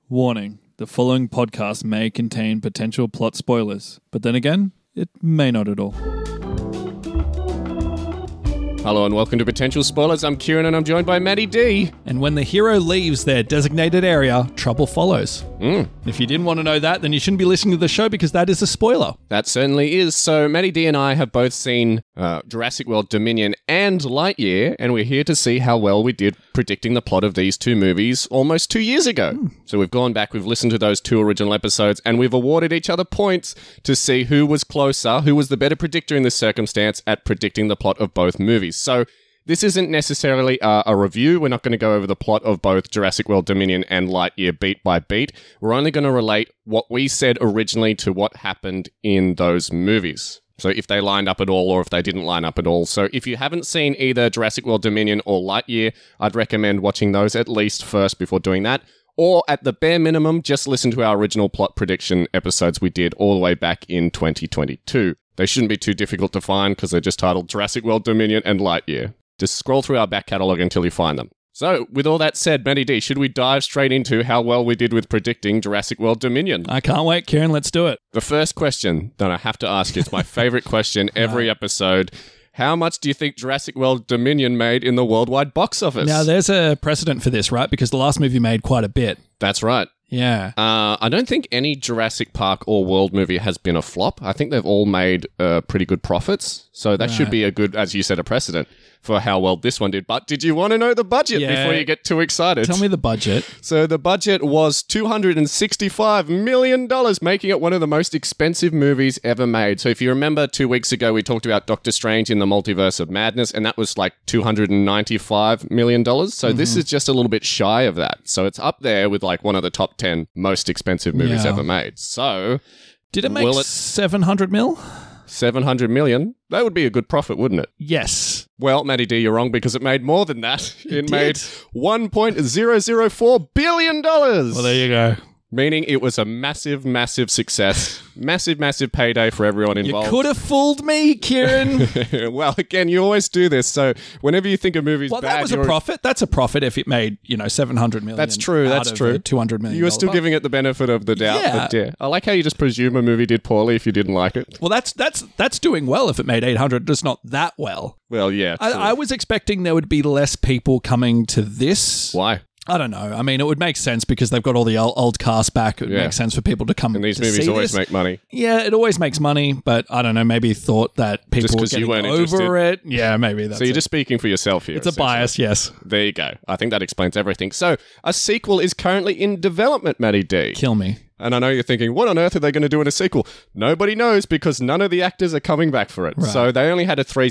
Warning, the following podcast may contain potential plot spoilers, but then again, it may not at all. Hello and welcome to Potential Spoilers. I'm Kieran and I'm joined by Maddie D. And when the hero leaves their designated area, trouble follows. If you didn't want to know that, then you shouldn't be listening to the show because that is a spoiler. That certainly is. So Maddie D and I have both seen Jurassic World Dominion and Lightyear, and we're here to see how well we did predicting the plot of these two movies almost 2 years ago. So we've gone back, we've listened to those two original episodes, and we've awarded each other points to see who was closer, who was the better predictor in this circumstance at predicting the plot of both movies. So this isn't necessarily a review. We're not going to go over the plot of both Jurassic World Dominion and Lightyear beat by beat. We're only going to relate what we said originally to what happened in those movies. So if they lined up at all or if they didn't line up at all. So if you haven't seen either Jurassic World Dominion or Lightyear, I'd recommend watching those at least first before doing that. Or at the bare minimum, just listen to our original plot prediction episodes we did all the way back in 2022. They shouldn't be too difficult to find because they're just titled Jurassic World Dominion and Lightyear. Just scroll through our back catalogue until you find them. So, with all that said, Maddie D, should we dive straight into how well we did with predicting Jurassic World Dominion? I can't wait, Kieran. Let's do it. The first question that I have to ask you, it's my favourite question every episode. How much do you think Jurassic World Dominion made in the worldwide box office? Now, there's a precedent for this, right? Because the last movie made quite a bit. That's right. Yeah. I don't think any Jurassic Park or World movie has been a flop. I think they've all made pretty good profits. So that should be a good, as you said, a precedent for how well this one did. But did you want to know the budget before you get too excited? Tell me the budget. So the budget was $265 million, making it one of the most expensive movies ever made. So if you remember 2 weeks ago, we talked about Doctor Strange in the Multiverse of Madness, and that was like $295 million. So this is just a little bit shy of that. So it's up there with like one of the top 10 most expensive movies ever made. So did it make 700 mil? 700 million? That would be a good profit, wouldn't it? Yes. Well, Maddie D, you're wrong because it made more than that. It made $1.004 billion. Well, there you go. Meaning it was a massive, massive success. Massive, massive payday for everyone involved. You could have fooled me, Kieran. Well, again, you always do this. So whenever you think a movie's bad... that was a profit. That's a profit if it made, $700 million. That's true, that's true. $200 million. You were still giving it the benefit of the doubt. Yeah. But yeah. I like how you just presume a movie did poorly if you didn't like it. Well, that's doing well if it made 800, just not that well. Well, yeah. I was expecting there would be less people coming to this. Why? I don't know. I mean, it would make sense because they've got all the old cast back. It would make sense for people to come. And these to movies see always this. make money. Yeah, it always makes money, but I don't know. Maybe thought that people were getting weren't over it. Yeah, maybe that's So you're just speaking for yourself here. It's a bias, yes. There you go. I think that explains everything. So a sequel is currently in development, Maddie D. Kill me. And I know you're thinking, what on earth are they going to do in a sequel? Nobody knows because none of the actors are coming back for it. Right. So they only had a 3.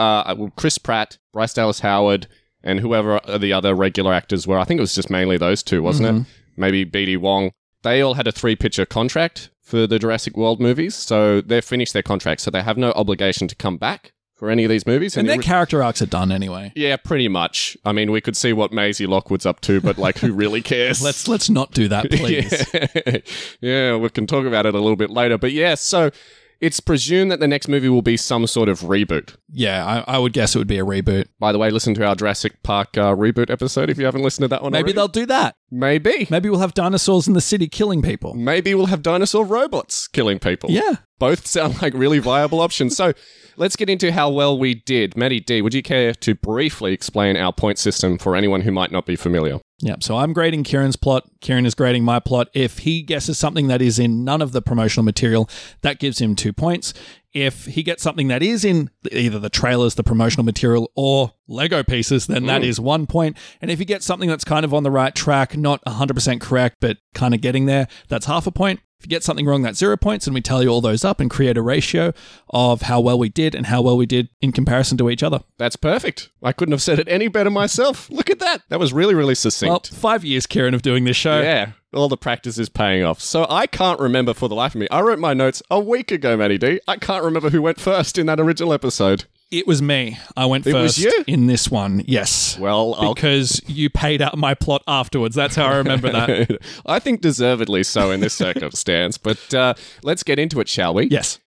So Chris Pratt, Bryce Dallas Howard, and whoever the other regular actors were. I think it was just mainly those two, wasn't it? Maybe B.D. Wong. They all had a 3-picture contract for the Jurassic World movies. So they've finished their contract. So they have no obligation to come back for any of these movies. And their character arcs are done anyway. Yeah, pretty much. I mean, we could see what Maisie Lockwood's up to, but like, who really cares? Let's not do that, please. Yeah, we can talk about it a little bit later. But yeah, so it's presumed that the next movie will be some sort of reboot. Yeah, I would guess it would be a reboot. By the way, listen to our Jurassic Park reboot episode if you haven't listened to that one Maybe already. they'll do that. Maybe. Maybe we'll have dinosaurs in the city killing people. Maybe we'll have dinosaur robots killing people. Yeah. Both sound like really viable options. So let's get into how well we did. Maddie D, would you care to briefly explain our point system for anyone who might not be familiar? Yeah, so I'm grading Kieran's plot. Kieran is grading my plot. If he guesses something that is in none of the promotional material, that gives him 2 points. If he gets something that is in either the trailers, the promotional material, or Lego pieces, then that is 1 point. And if he gets something that's kind of on the right track, not 100% correct, but kind of getting there, that's half a point. If you get something wrong, that's 0 points, and we tally all those up and create a ratio of how well we did and how well we did in comparison to each other. That's perfect. I couldn't have said it any better myself. Look at that. That was really, really succinct. Well, 5 years, Kieran, of doing this show. Yeah, all the practice is paying off. So I can't remember for the life of me. I wrote my notes a week ago, Maddie D. I can't remember who went first in that original episode. It was me. I went It first was you? in this one. Yes. Well, because you paid out my plot afterwards. That's how I remember that. I think deservedly so in this circumstance. But let's get into it, shall we? Yes.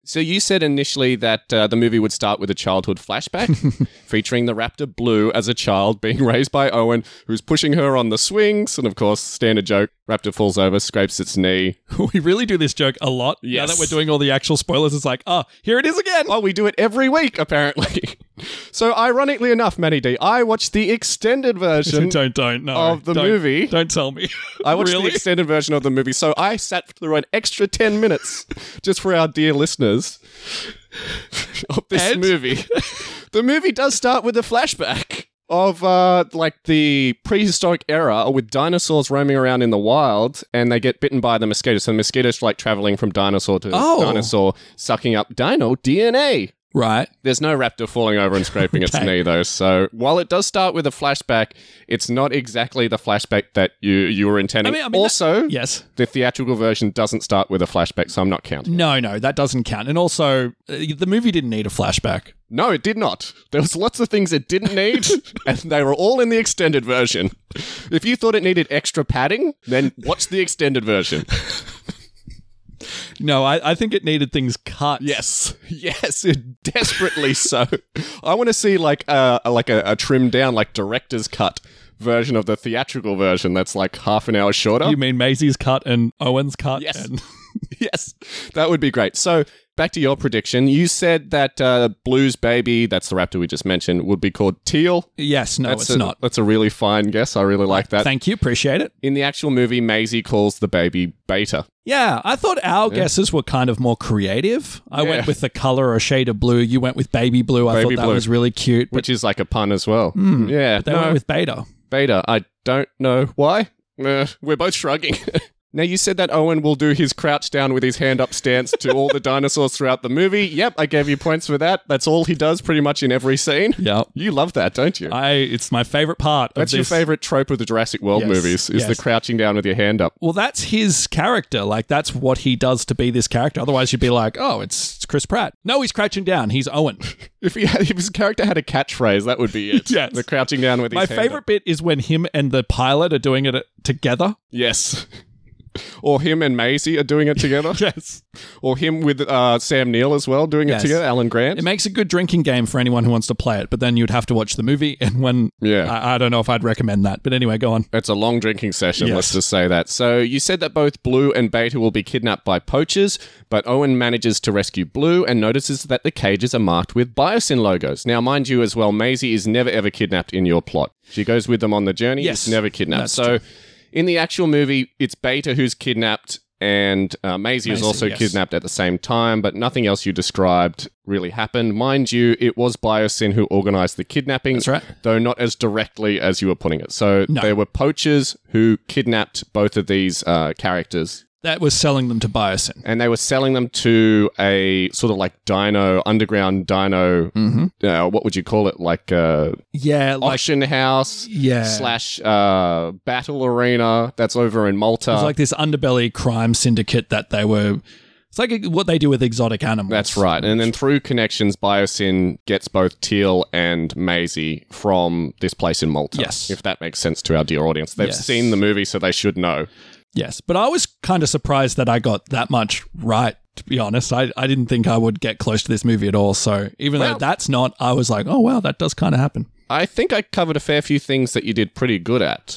So you said initially that the movie would start with a childhood flashback featuring the raptor Blue as a child being raised by Owen, who's pushing her on the swings. And of course, standard joke, raptor falls over, scrapes its knee. We really do this joke a lot. Yes. Now that we're doing all the actual spoilers, it's like, oh, here it is again. Oh, we do it every week, apparently. So ironically enough, Matty D, I watched the extended version No, of the movie. Don't tell me. I watched Really? the extended version of the movie, so I sat through an extra 10 minutes just for our dear listeners of this And? movie. The movie does start with a flashback of like the prehistoric era with dinosaurs roaming around in the wild, and they get bitten by the mosquito. So the mosquitoes like traveling from dinosaur to dinosaur, sucking up dino DNA. Right. There's no raptor falling over and scraping its Okay. knee, though. So while it does start with a flashback, it's not exactly the flashback that you were intending. I mean, also, Yes. the theatrical version doesn't start with a flashback, so I'm not counting. No, that doesn't count. And also, the movie didn't need a flashback. No, it did not. There was lots of things it didn't need, and they were all in the extended version. If you thought it needed extra padding, then watch the extended version. No, I think it needed things cut. Yes, desperately so. I want to see like a trimmed down, like director's cut version of the theatrical version that's like half an hour shorter. You mean Maisie's cut and Owen's cut? Yes. And Yes, that would be great. So back to your prediction. You said that Blue's baby, that's the raptor we just mentioned, would be called Teal. yes, no, it's not. That's a really fine guess. I really like that. Thank you. Appreciate it. In the actual movie, Maisie calls the baby Beta. Yeah, I thought our guesses were kind of more creative. I Yeah. went with the color or shade of blue. You went with baby blue. I Baby thought that blue. was really cute. But Which is like a pun as well. Yeah, they went with beta. Beta. I don't know why. We're both shrugging. Now, you said that Owen will do his crouch down with his hand up stance to all the dinosaurs throughout the movie. Yep, I gave you points for that. That's all he does pretty much in every scene. Yeah. You love that, don't you? It's my favorite part of That's your this. favorite trope of the Jurassic World Yes, movies, is the yes. crouching down with your hand up. Well, that's his character. Like, that's what he does to be this character. Otherwise, you'd be like, oh, it's Chris Pratt. No, he's crouching down. He's Owen. If his character had a catchphrase, that would be it. Yes. The crouching down with his My hand favorite up. bit is when him and the pilot are doing it together. Yes. Or him and Maisie are doing it together. Yes. Or him with Sam Neill as well, doing Yes. it together, Alan Grant. It makes a good drinking game for anyone who wants to play it, but then you'd have to watch the movie. And when I don't know if I'd recommend that. But anyway, go on. It's a long drinking session, Yes. let's just say that. So you said that both Blue and Beta will be kidnapped by poachers, but Owen manages to rescue Blue and notices that the cages are marked with Biosyn logos. Now, mind you as well, Maisie is never ever kidnapped in your plot. She goes with them on the journey, Yes. is never kidnapped. That's So in the actual movie, it's Beta who's kidnapped, and Maisie is Maisie, also yes. kidnapped at the same time, but nothing else you described really happened. Mind you, it was Biosyn who organized the kidnapping, That's right. though not as directly as you were putting it. So No. there were poachers who kidnapped both of these characters, That was selling them to Biosyn. and they were selling them to a sort of like underground dino, what would you call it? Like Yeah, like auction house Yeah. slash battle arena that's over in Malta. it was like this underbelly crime syndicate that they were. It's like what they do with exotic animals. That's right. And then through connections, Biosyn gets both Teal and Maisie from this place in Malta. Yes. If that makes sense to our dear audience. They've Yes. seen the movie, so they should know. Yes, but I was kind of surprised that I got that much right, to be honest. I didn't think I would get close to this movie at all. So even Well- though that's not, I was like, oh, wow, that does kind of happen. I think I covered a fair few things that you did pretty good at.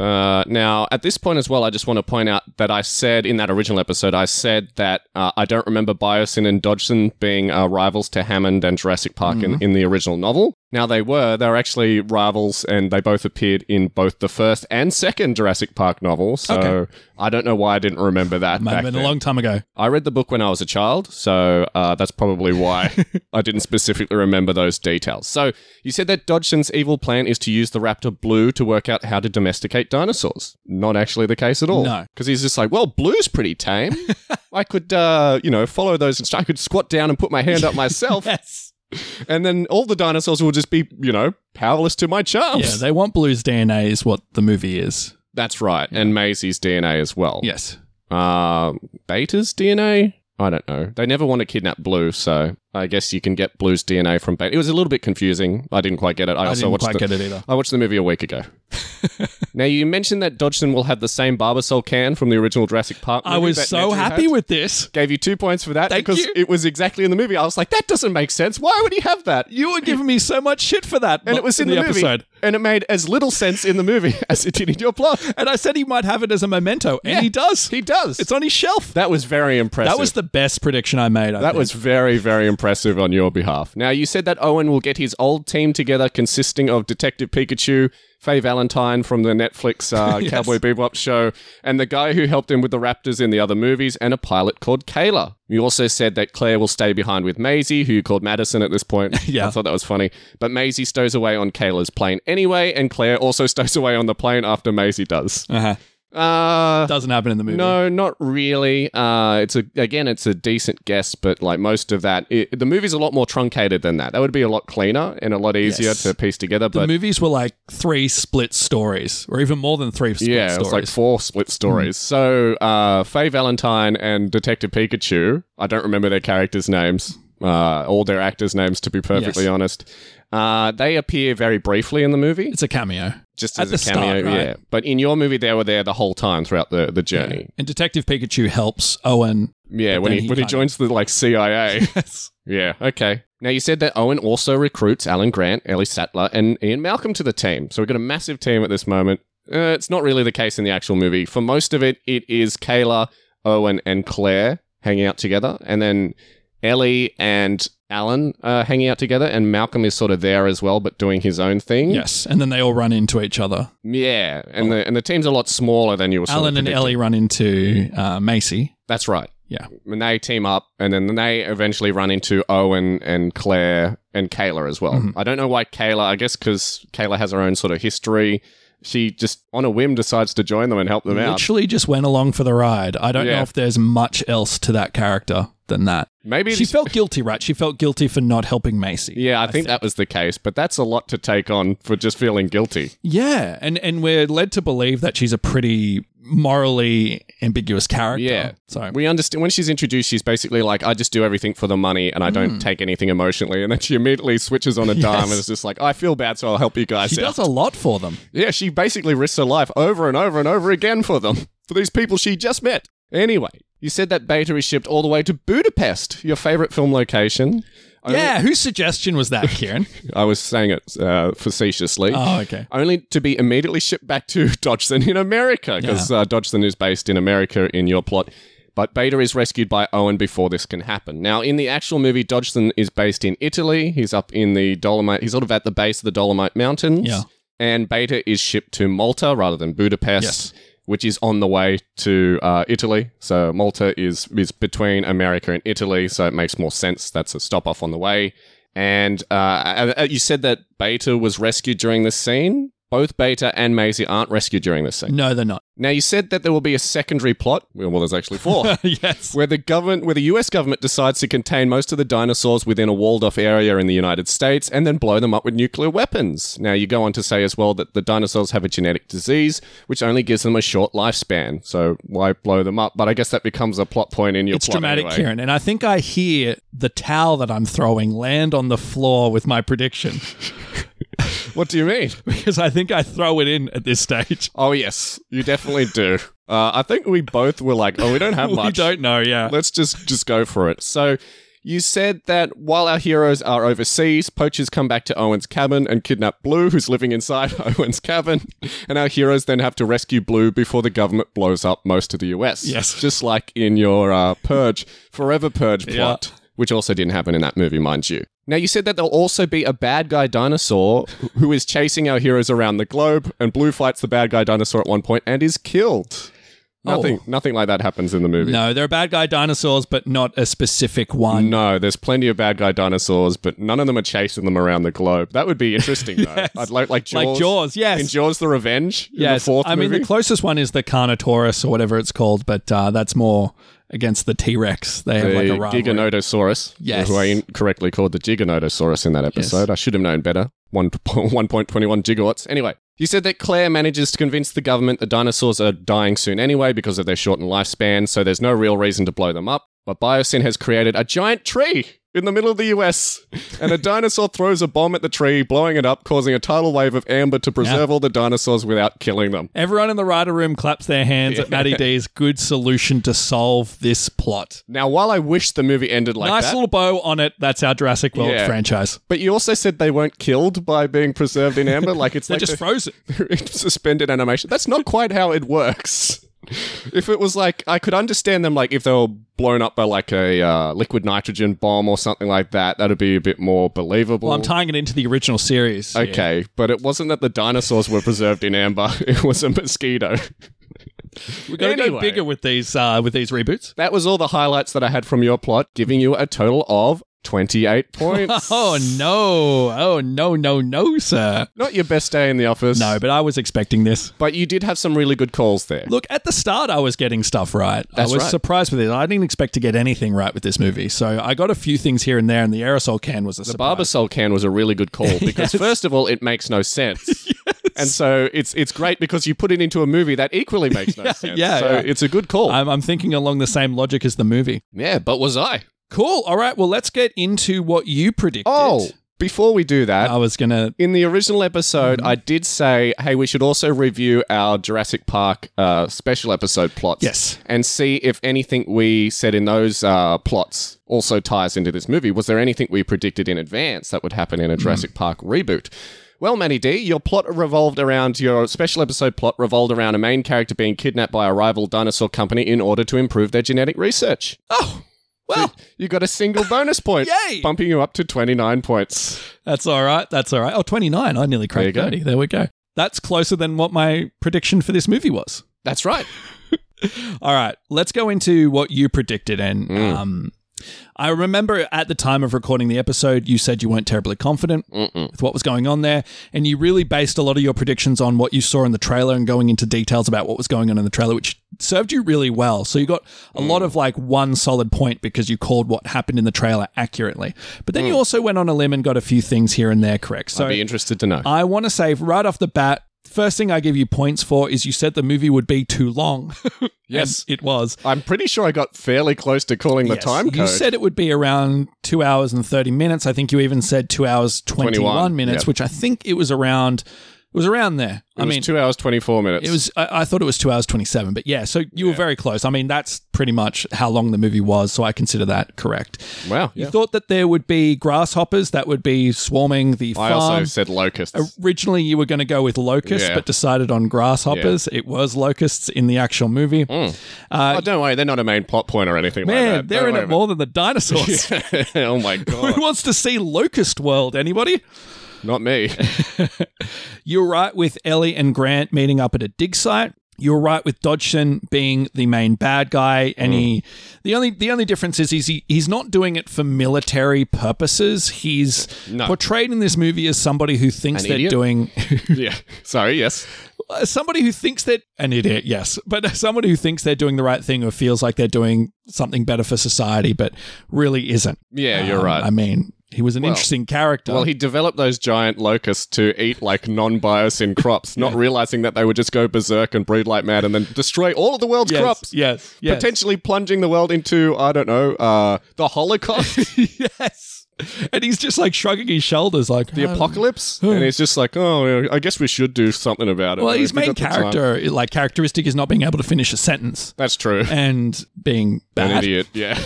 Now, at this point as well, I just want to point out that I said in that original episode, I said that I don't remember Biosyn and Dodgson being rivals to Hammond and Jurassic Park in the original novel. Now, they were actually rivals, and they both appeared in both the first and second Jurassic Park novel. So Okay. I don't know why I didn't remember that Might back have been then. a long time ago. I read the book when I was a child, so that's probably why I didn't specifically remember those details. So you said that Dodgson's evil plan is to use the raptor Blue to work out how to domesticate dinosaurs. Not actually the case at all. No. Because he's just like, well, Blue's pretty tame. I could, follow those instructions. I could squat down and put my hand up myself, Yes. and then all the dinosaurs will just be, powerless to my charms. Yeah, they want Blue's DNA is what the movie is. That's right. And Maisie's DNA as well. Yes. Beta's DNA? I don't know. They never want to kidnap Blue, so I guess you can get Blue's DNA from Beta. It was a little bit confusing. I didn't quite get it. I didn't quite get it either. I watched the movie a week ago. Now, you mentioned that Dodgson will have the same Barbasol can from the original Jurassic Park movie. I was so happy with this. Gave you 2 points for that Thank because you. it was exactly in the movie. I was like, that doesn't make sense. Why would he have that? You were giving me so much shit for that. And it was in the movie. episode. And it made as little sense in the movie as it did in your plot. And I said he might have it as a memento. And Yeah, he does. He does. It's on his shelf. That was very impressive. That was the best prediction I made. I That think. was very, very impressive on your behalf. Now, you said that Owen will get his old team together consisting of Detective Pikachu, Faye Valentine from the Netflix Yes. Cowboy Bebop show, and the guy who helped him with the Raptors in the other movies, and a pilot called Kayla. You also said that Claire will stay behind with Maisie, who you called Madison at this point. Yeah. I thought that was funny. But Maisie stows away on Kayla's plane anyway, and Claire also stows away on the plane after Maisie does. Uh-huh. Doesn't happen in the movie. No, not really. It's a decent guess, but like most of that, the movie's a lot more truncated than that. That would be a lot cleaner and a lot easier Yes. to piece together. The But movies were like 3 split stories, or even more than 3 split yeah, stories. it was like 4 split stories. So Faye Valentine and Detective Pikachu, I don't remember their characters' names, all their actors' names, to be perfectly Yes. honest. They appear very briefly in the movie. It's a cameo. Just At as the a cameo, start, right? yeah. But in your movie, they were there the whole time throughout the journey. And Detective Pikachu helps Owen. Yeah, But when then he he kinda- joins the like CIA. Yes. Yeah, okay. Now, you said that Owen also recruits Alan Grant, Ellie Sattler, and Ian Malcolm to the team. So we've got a massive team at this moment. It's not really the case in the actual movie. For most of it, it is Kayla, Owen, and Claire hanging out together. And then Ellie and Alan hanging out together. And Malcolm is sort of there as well, but doing his own thing. Yes. And then they all run into each other. Yeah, and the team's a lot smaller than you were sort Alan of and predicting. Ellie run into Macy. That's right. Yeah. And they team up, and then they eventually run into Owen and Claire and Kayla as well. Mm-hmm. I don't know why Kayla, I guess because Kayla has her own sort of history. She just, on a whim, decides to join them and help them out. Literally just went along for the ride. I don't Yeah. know if there's much else to that character than that. Maybe She it's- felt guilty, right? She felt guilty for not helping Macy. Yeah, I think that was the case, but that's a lot to take on for just feeling guilty. Yeah, and we're led to believe that she's a pretty morally ambiguous character. Yeah. So We understand when she's introduced, she's basically like, I just do everything for the money and I don't take anything emotionally. And then she immediately switches on a dime and is just like, I feel bad, so I'll help you guys she out. does a lot for them. Yeah, she basically risks her life over and over and over again for them, for these people she just met. Anyway, you said that Beta is shipped all the way to Budapest, your favorite film location. Yeah, whose suggestion was that, Kieran? I was saying it facetiously. Oh, okay. Only to be immediately shipped back to Dodgson in America, because Dodgson is based in America in your plot. But Beta is rescued by Owen before this can happen. Now, in the actual movie, Dodgson is based in Italy. He's up in the Dolomite. He's sort of at the base of the Dolomite Mountains. Yeah. And Beta is shipped to Malta rather than Budapest. Yes. Which is on the way to Italy. So Malta is between America and Italy, so it makes more sense. That's a stop off on the way. And you said that Beta was rescued during this scene. Both Beta and Maisie aren't rescued during this scene. No, they're not. Now, you said that there will be a secondary plot. Well, there's actually 4. Yes. Where the US government decides to contain most of the dinosaurs within a walled-off area in the United States and then blow them up with nuclear weapons. Now, you go on to say as well that the dinosaurs have a genetic disease, which only gives them a short lifespan. So why blow them up? But I guess that becomes a plot point in your It's plot dramatic, anyway. Kieran. And I think I hear the towel that I'm throwing land on the floor with my prediction. What do you mean? Because I think I throw it in at this stage. Oh, yes, you definitely do. I think we both were like, oh, we don't have We much. don't know, yeah. Let's just go for it. So you said that while our heroes are overseas, poachers come back to Owen's cabin and kidnap Blue, who's living inside Owen's cabin. And our heroes then have to rescue Blue before the government blows up most of the US. Yes. Just like in your Forever Purge plot, which also didn't happen in that movie, mind you. Now, you said that there'll also be a bad guy dinosaur who is chasing our heroes around the globe, and Blue fights the bad guy dinosaur at one point and is killed. Nothing like that happens in the movie. No, there are bad guy dinosaurs, but not a specific one. No, there's plenty of bad guy dinosaurs, but none of them are chasing them around the globe. That would be interesting, though. Yes. I'd like Jaws. Like Jaws, yes. In Jaws the Revenge, in the Yes, 4th I mean, movie. the closest one is the Carnotaurus or whatever it's called, but that's more against the T-Rex. They have like a rivalry. Giganotosaurus, Yes. who I incorrectly called the Giganotosaurus in that episode. I should have known better. 1.21 gigawatts. Anyway, you said that Claire manages to convince the government the dinosaurs are dying soon anyway because of their shortened lifespan, so there's no real reason to blow them up. But Biosyn has created a giant tree in the middle of the US, and a dinosaur throws a bomb at the tree, blowing it up, causing a tidal wave of amber to preserve all the dinosaurs without killing them. Everyone in the writer room claps their hands at Matty D's good solution to solve this plot. Now, while I wish the movie ended like Nice that, little bow on it. That's our Jurassic World franchise. but you also said they weren't killed by being preserved in amber. Like it's They're like just frozen. suspended animation. That's not quite how it works. If it was like, I could understand them, like if they were blown up by like a liquid nitrogen bomb or something like that, that'd be a bit more believable. Well, I'm tying it into the original series. Okay, but it wasn't that the dinosaurs were preserved in amber. It was a mosquito. We're going to go bigger with these reboots. That was all the highlights that I had from your plot, giving you a total of 28 points. Oh, no, sir. Not your best day in the office. No, but I was expecting this. But you did have some really good calls there. Look, at the start, I was getting stuff right. That's I was right. surprised with it. I didn't expect to get anything right with this movie. So I got a few things here and there, and the aerosol can was a The surprise. Barbasol can was a really good call because, first of all, it makes no sense. And so it's great because you put it into a movie that equally makes no sense. So it's a good call. I'm thinking along the same logic as the movie. Yeah, but was I? Cool. All right. Well, let's get into what you predicted. Oh, before we do that, I was going to... in the original episode, I did say, hey, we should also review our Jurassic Park special episode plots. Yes. And see if anything we said in those plots also ties into this movie. Was there anything we predicted in advance that would happen in a Jurassic Park reboot? Well, Matty D, your special episode plot revolved around a main character being kidnapped by a rival dinosaur company in order to improve their genetic research. Oh, well... So you got a single bonus point. Yay! Bumping you up to 29 points. That's all right. Oh, 29. I nearly cracked 30. There we go. That's closer than what my prediction for this movie was. That's right. All right. Let's go into what you predicted. And I remember at the time of recording the episode, you said you weren't terribly confident with what was going on there. And you really based a lot of your predictions on what you saw in the trailer and going into details about what was going on in the trailer, which served you really well. So you got a lot of like one solid point because you called what happened in the trailer accurately. But then you also went on a limb and got a few things here and there correct. So I'd be interested to know. I want to say right off the bat, first thing I give you points for is you said the movie would be too long. Yes. And it was. I'm pretty sure I got fairly close to calling the time code. You said it would be around 2 hours and 30 minutes. I think you even said 2 hours 21 minutes, which I think it was around there. It was 2 hours, 24 minutes. It was. I thought it was 2 hours 27, but yeah. So you were very close. I mean, that's pretty much how long the movie was. So I consider that correct. Wow. You thought that there would be grasshoppers that would be swarming the farm. I also said locusts. Originally, you were going to go with locusts, but decided on grasshoppers. It was locusts in the actual movie. Oh, don't worry, they're not a main plot point or anything like that. Man, they're in it more than the dinosaurs. Oh my god! Who wants to see Locust World? Anybody? Not me. You're right with Ellie and Grant meeting up at a dig site. You're right with Dodgson being the main bad guy, and the only difference is he's not doing it for military purposes. He's portrayed in this movie as somebody who thinks they're doing. Yeah. Sorry. Yes. Somebody who thinks that an idiot, yes, but somebody who thinks they're doing the right thing or feels like they're doing something better for society, but really isn't. Yeah, you're right. I mean, he was an interesting character. Well, he developed those giant locusts to eat like non-biosyn crops, not realizing that they would just go berserk and breed like mad and then destroy all of the world's crops. Yes. Potentially plunging the world into, I don't know, the Holocaust. Yes. And he's just like shrugging his shoulders like... The apocalypse? And he's just like, oh, I guess we should do something about it. Well, his main characteristic is not being able to finish a sentence. That's true. And being bad. An idiot, yeah.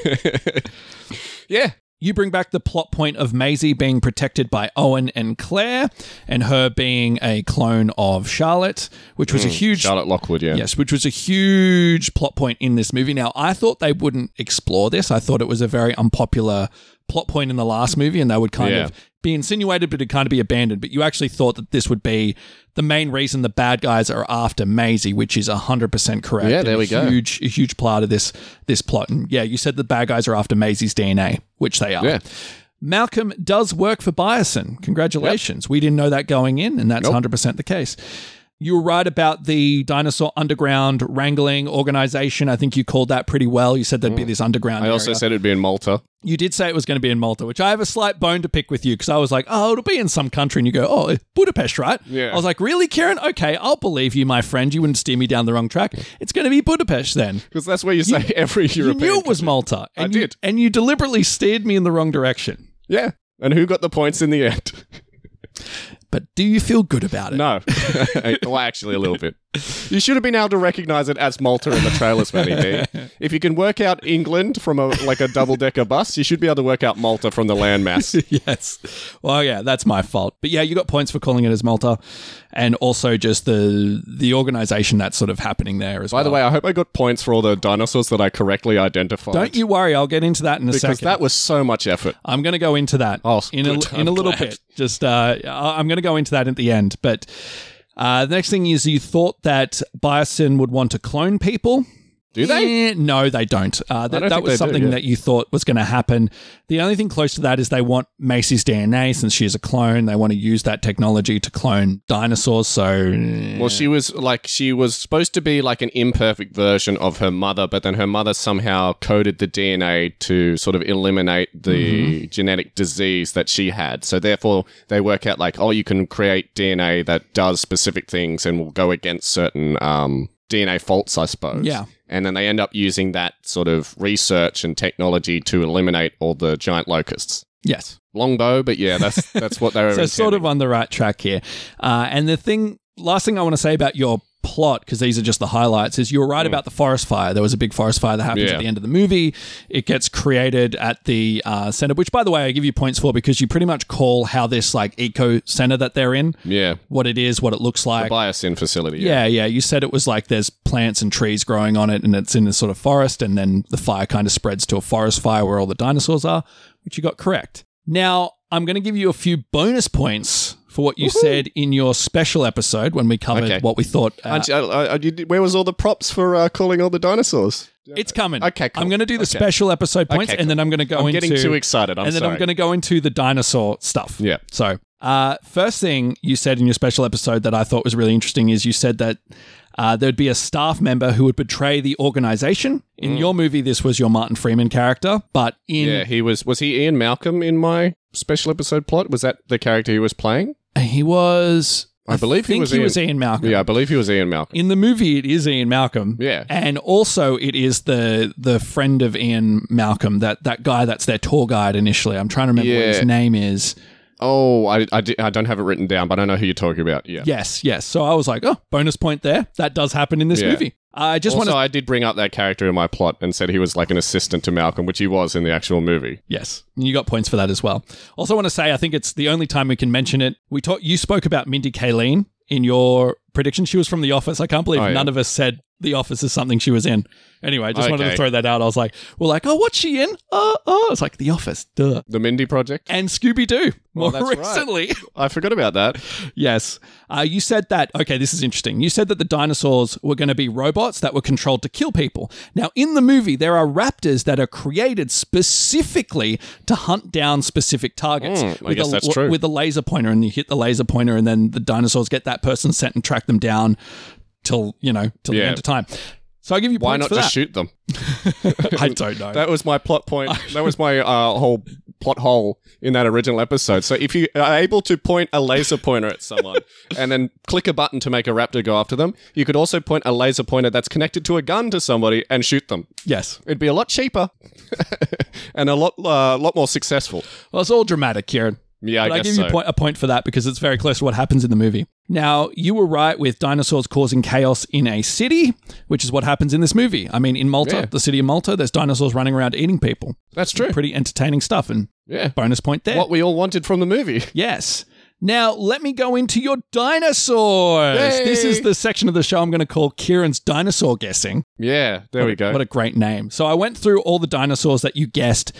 Yeah. You bring back the plot point of Maisie being protected by Owen and Claire and her being a clone of Charlotte, which was a huge... Charlotte Lockwood, yeah. Yes, which was a huge plot point in this movie. Now, I thought they wouldn't explore this. I thought it was a very unpopular plot point in the last movie and they would kind of be insinuated but it'd kind of be abandoned. But you actually thought that this would be the main reason the bad guys are after Maisie, which is 100% correct. Yeah, there we go. A huge part of this plot. And yeah, you said the bad guys are after Maisie's DNA, which they are. Yeah. Malcolm does work for Biosyn. Congratulations. Yep. We didn't know that going in, and that's 100% the case. You were right about the dinosaur underground wrangling organization. I think you called that pretty well. You said there'd be this underground I also area. said it'd be in Malta. You did say it was going to be in Malta, which I have a slight bone to pick with you because I was like, oh, it'll be in some country. And you go, oh, Budapest, right? Yeah. I was like, really, Kieran? Okay, I'll believe you, my friend. You wouldn't steer me down the wrong track. It's going to be Budapest then. Because that's where you say every You European knew it was country. Malta. I And did. And you deliberately steered me in the wrong direction. Yeah. And who got the points in the end? But do you feel good about it? No. Well, actually, a little bit. You should have been able to recognize it as Malta in the trailers, Matty D. If you can work out England from a double-decker bus, you should be able to work out Malta from the landmass. Yes. Well, yeah, that's my fault. But yeah, you got points for calling it as Malta, and also just the organization that's sort of happening there as well. By the way, I hope I got points for all the dinosaurs that I correctly identified. Don't you worry, I'll get into that in a Because second. that was so much effort. I'm going to go into that Oh, in good. a little I'm glad. bit. Just I'm going to go into that at the end. But the next thing is you thought that Biosin would want to clone people. Do they? No, they don't. don't That think was they do, something yeah. that you thought was going to happen. The only thing close to that is they want Macy's DNA since she's a clone. They want to use that technology to clone dinosaurs. So, Well, she was supposed to be like an imperfect version of her mother, but then her mother somehow coded the DNA to sort of eliminate the genetic disease that she had. So therefore, they work out like, oh, you can create DNA that does specific things and will go against certain DNA faults, I suppose. Yeah. And then they end up using that sort of research and technology to eliminate all the giant locusts. yes. Longbow, but yeah, that's what they were So sort of intending. on the right track here. And last thing I want to say about your plot, because these are just the highlights, is you were right about the forest fire. There was a big forest fire that happens Yeah. at the end of the movie. It gets created at the center, which, by the way, I give you points for because you pretty much call how this like eco center that they're in, Yeah. what it is, what it looks like. Biosin facility. Yeah, yeah. You said it was like there's plants and trees growing on it and it's in a sort of forest, and then the fire kind of spreads to a forest fire where all the dinosaurs are, which you got correct. Now, I'm going to give you a few bonus points for what you said in your special episode when we covered Okay. what we thought. Where was all the props for calling all the dinosaurs? It's coming. Okay, cool. I'm going to do the Okay. special episode points, Okay, and then I'm going to go I'm into... getting too excited. I'm and then sorry. I'm going to go into the dinosaur stuff. Yeah. So, first thing you said in your special episode that I thought was really interesting is you said that there'd be a staff member who would betray the organization. In your movie, this was your Martin Freeman character, but in... Yeah, he was he Ian Malcolm in my special episode plot? Was that the character he was playing? He was... I believe he think was Ian Malcolm. Yeah, I believe he was Ian Malcolm. In the movie, it is Ian Malcolm. Yeah. And also, it is the friend of Ian Malcolm, that guy that's their tour guide initially. I'm trying to remember what his Yeah. name is. Oh, I don't have it written down, but I know who you're talking about. Yeah. Yes, yes. So I was like, oh, bonus point there. That does happen in this Yeah. movie. I just want Also, to... I did bring up that character in my plot and said he was like an assistant to Malcolm, which he was in the actual movie. Yes, you got points for that as well. Also want to say, I think it's the only time we can mention it. You spoke about Mindy Kaling in your prediction. She was from The Office. I can't believe Oh, yeah. none of us said The Office is something she was in. Anyway, I just wanted to Okay. throw that out. I was like, we're like, oh, what's she in? It's like The Office, duh. The Mindy Project? And Scooby-Doo, more that's right. recently. I forgot about that. Yes. You said that, okay, this is interesting. You said that the dinosaurs were going to be robots that were controlled to kill people. Now, in the movie, there are raptors that are created specifically to hunt down specific targets. I guess that's true. With a laser pointer, and you hit the laser pointer, and then the dinosaurs get that person sent and track them down till the Yeah. end of time. So I give you Why points not for just that. shoot them? I don't know. That was my plot point. That was my whole plot hole in that original episode. So if you are able to point a laser pointer at someone and then click a button to make a raptor go after them, you could also point a laser pointer that's connected to a gun to somebody and shoot them. Yes. It'd be a lot cheaper and a lot more successful. Well, it's all dramatic, Kieran. Yeah, But I I guess give so. you a point for that because it's very close to what happens in the movie. Now, you were right with dinosaurs causing chaos in a city, which is what happens in this movie. I mean, in Malta, Yeah. the city of Malta, there's dinosaurs running around eating people. That's true. Pretty entertaining stuff, and Yeah. bonus point there. What we all wanted from the movie. Yes. Now, let me go into your dinosaurs. Yay. This is the section of the show I'm going to call Kieran's Dinosaur Guessing. Yeah, there we go. What a great name. So I went through all the dinosaurs that you guessed.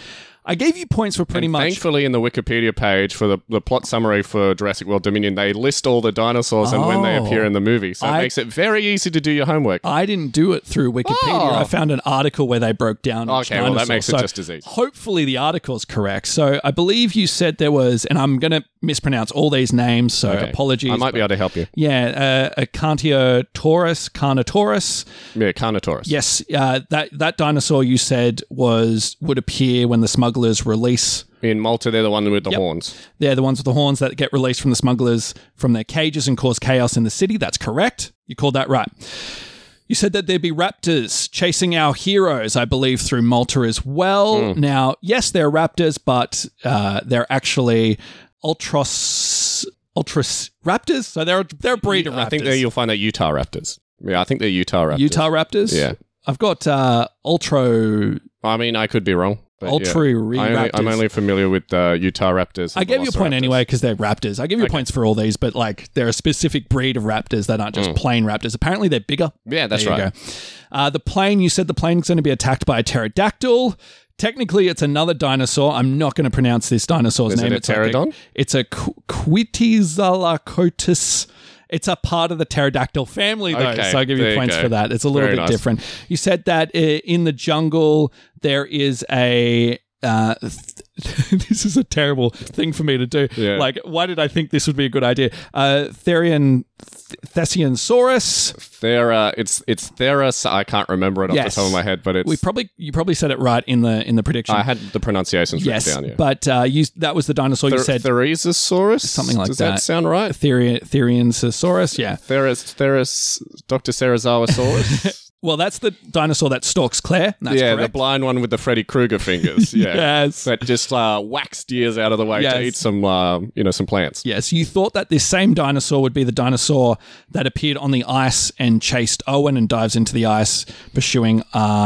I gave you points for pretty much. Thankfully, in the Wikipedia page for the plot summary for Jurassic World Dominion, they list all the dinosaurs and when they appear in the movie. So it makes it very easy to do your homework. I didn't do it through Wikipedia. I found an article where they broke down each Okay, well, that dinosaur. makes it just as easy. Hopefully the article's correct. So I believe you said there was, and I'm going to mispronounce all these names, so apologies. I might be able to help you. Yeah, a Carnotaurus. Yeah, Carnotaurus. Yes, that dinosaur you said would appear when the smugglers release. In Malta, they're the one with the horns. They're the ones with the horns that get released from the smugglers from their cages and cause chaos in the city. That's correct. You called that right. You said that there'd be raptors chasing our heroes, I believe, through Malta as well. Now, yes, they're raptors, but they're actually ultras raptors. So they're a breed of raptors. I think you'll find that Utah raptors. Yeah, I think they're Utah raptors. Utah raptors? Yeah. I've got ultra... I mean, I could be wrong. Raptors. I'm only familiar with Utah raptors. I gave you a point anyway because they're raptors. I give you points for all these, but like they're a specific breed of raptors that aren't just plain raptors. Apparently they're bigger. Yeah, that's there right. Go. The plane, you said the plane's going to be attacked by a pterodactyl. Technically, it's another dinosaur. I'm not going to pronounce this dinosaur's name. Is it a pterodon? It's a Quetzalcoatlus. It's a part of the pterodactyl family, though, so I give you points for that. It's a little bit different. You said that in the jungle there is a... this is a terrible thing for me to do. Yeah. Like, why did I think this would be a good idea? Thesiosaurus. It's Theros. I can't remember it off the top of my head, but it's you probably said it right in the prediction. I had the pronunciations written down. Yeah, but that was the dinosaur you said. Therosaurus, something like Does that. that sound right? Theriansaurus, yeah. Theros, Dr. Cerezosaurus. Well, that's the dinosaur that stalks Claire. That's correct. The blind one with the Freddy Krueger fingers. Yeah, yes. That just whacks deers out of the way to eat some plants. Yes, you thought that this same dinosaur would be the dinosaur that appeared on the ice and chased Owen and dives into the ice, pursuing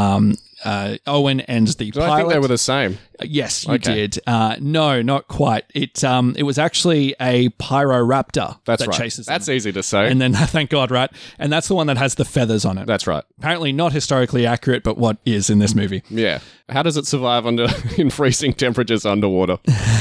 Owen and the pilot. I think they were the same. Yes, you did. No, not quite. It was actually a Pyroraptor that chases them. That's easy to say. And then, thank God, right? And that's the one that has the feathers on it. That's right. Apparently not historically accurate, but what is in this movie. Yeah. How does it survive in freezing temperatures underwater?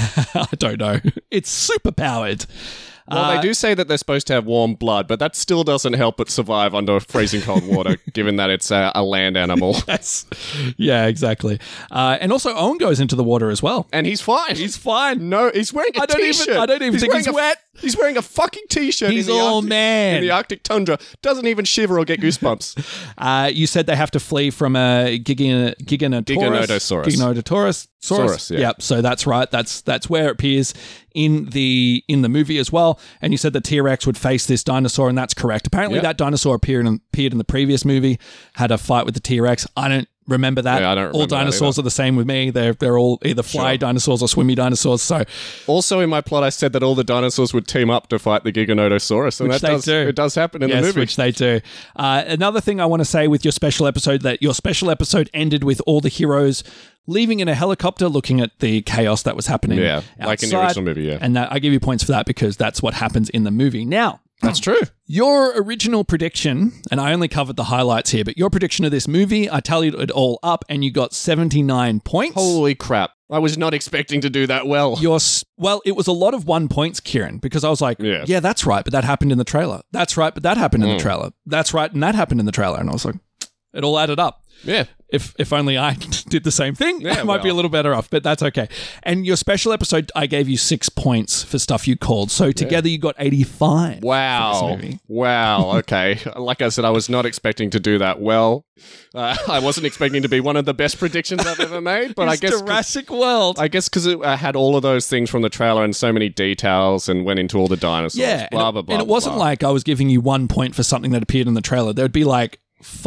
I don't know. It's super powered. Well, they do say that they're supposed to have warm blood, but that still doesn't help it survive under freezing cold water, given that it's a land animal. Yes. Yeah, exactly. And also, Owen goes into the water as well. And he's fine. He's fine. No, he's wearing a t-shirt. I don't even think he's wet. He's wearing a fucking t-shirt. He's all man. In the Arctic tundra. Doesn't even shiver or get goosebumps. You said they have to flee from a Giganotosaurus. Giganotosaurus. Yeah. Yep. So that's right. That's where it appears in the movie as well. And you said the T-Rex would face this dinosaur, and that's correct. Apparently, that dinosaur appeared in the previous movie, had a fight with the T-Rex. I don't remember that. Yeah, I don't remember all dinosaurs are the same with me. They're all either fly dinosaurs or swimmy dinosaurs. So, also in my plot, I said that all the dinosaurs would team up to fight the Giganotosaurus, and it does happen in the movie. Which they do. Another thing I want to say with your special episode, that your special episode ended with all the heroes leaving in a helicopter, looking at the chaos that was happening. Yeah, outside. like in the original movie. Yeah, and I give you points for that because that's what happens in the movie. Now, that's true. Your original prediction, and I only covered the highlights here, but your prediction of this movie, I tallied it all up, and you got 79 points. Holy crap. I was not expecting to do that well. Well, it was a lot of 1 points, Kieran, because I was like, yeah, that's right, but that happened in the trailer. That's right, but that happened in the trailer. That's right, and that happened in the trailer. And I was like, it all added up. Yeah. If only I did the same thing, I might be a little better off, but that's okay. And your special episode, I gave you 6 points for stuff you called. So together you got 85. Wow. For this movie. Wow. Okay. Like I said, I was not expecting to do that well. I wasn't expecting to be one of the best predictions I've ever made, but I guess Jurassic World. I guess because I had all of those things from the trailer and so many details and went into all the dinosaurs. Yeah. Blah, blah, blah. And it wasn't like I was giving you 1 point for something that appeared in the trailer. There would be like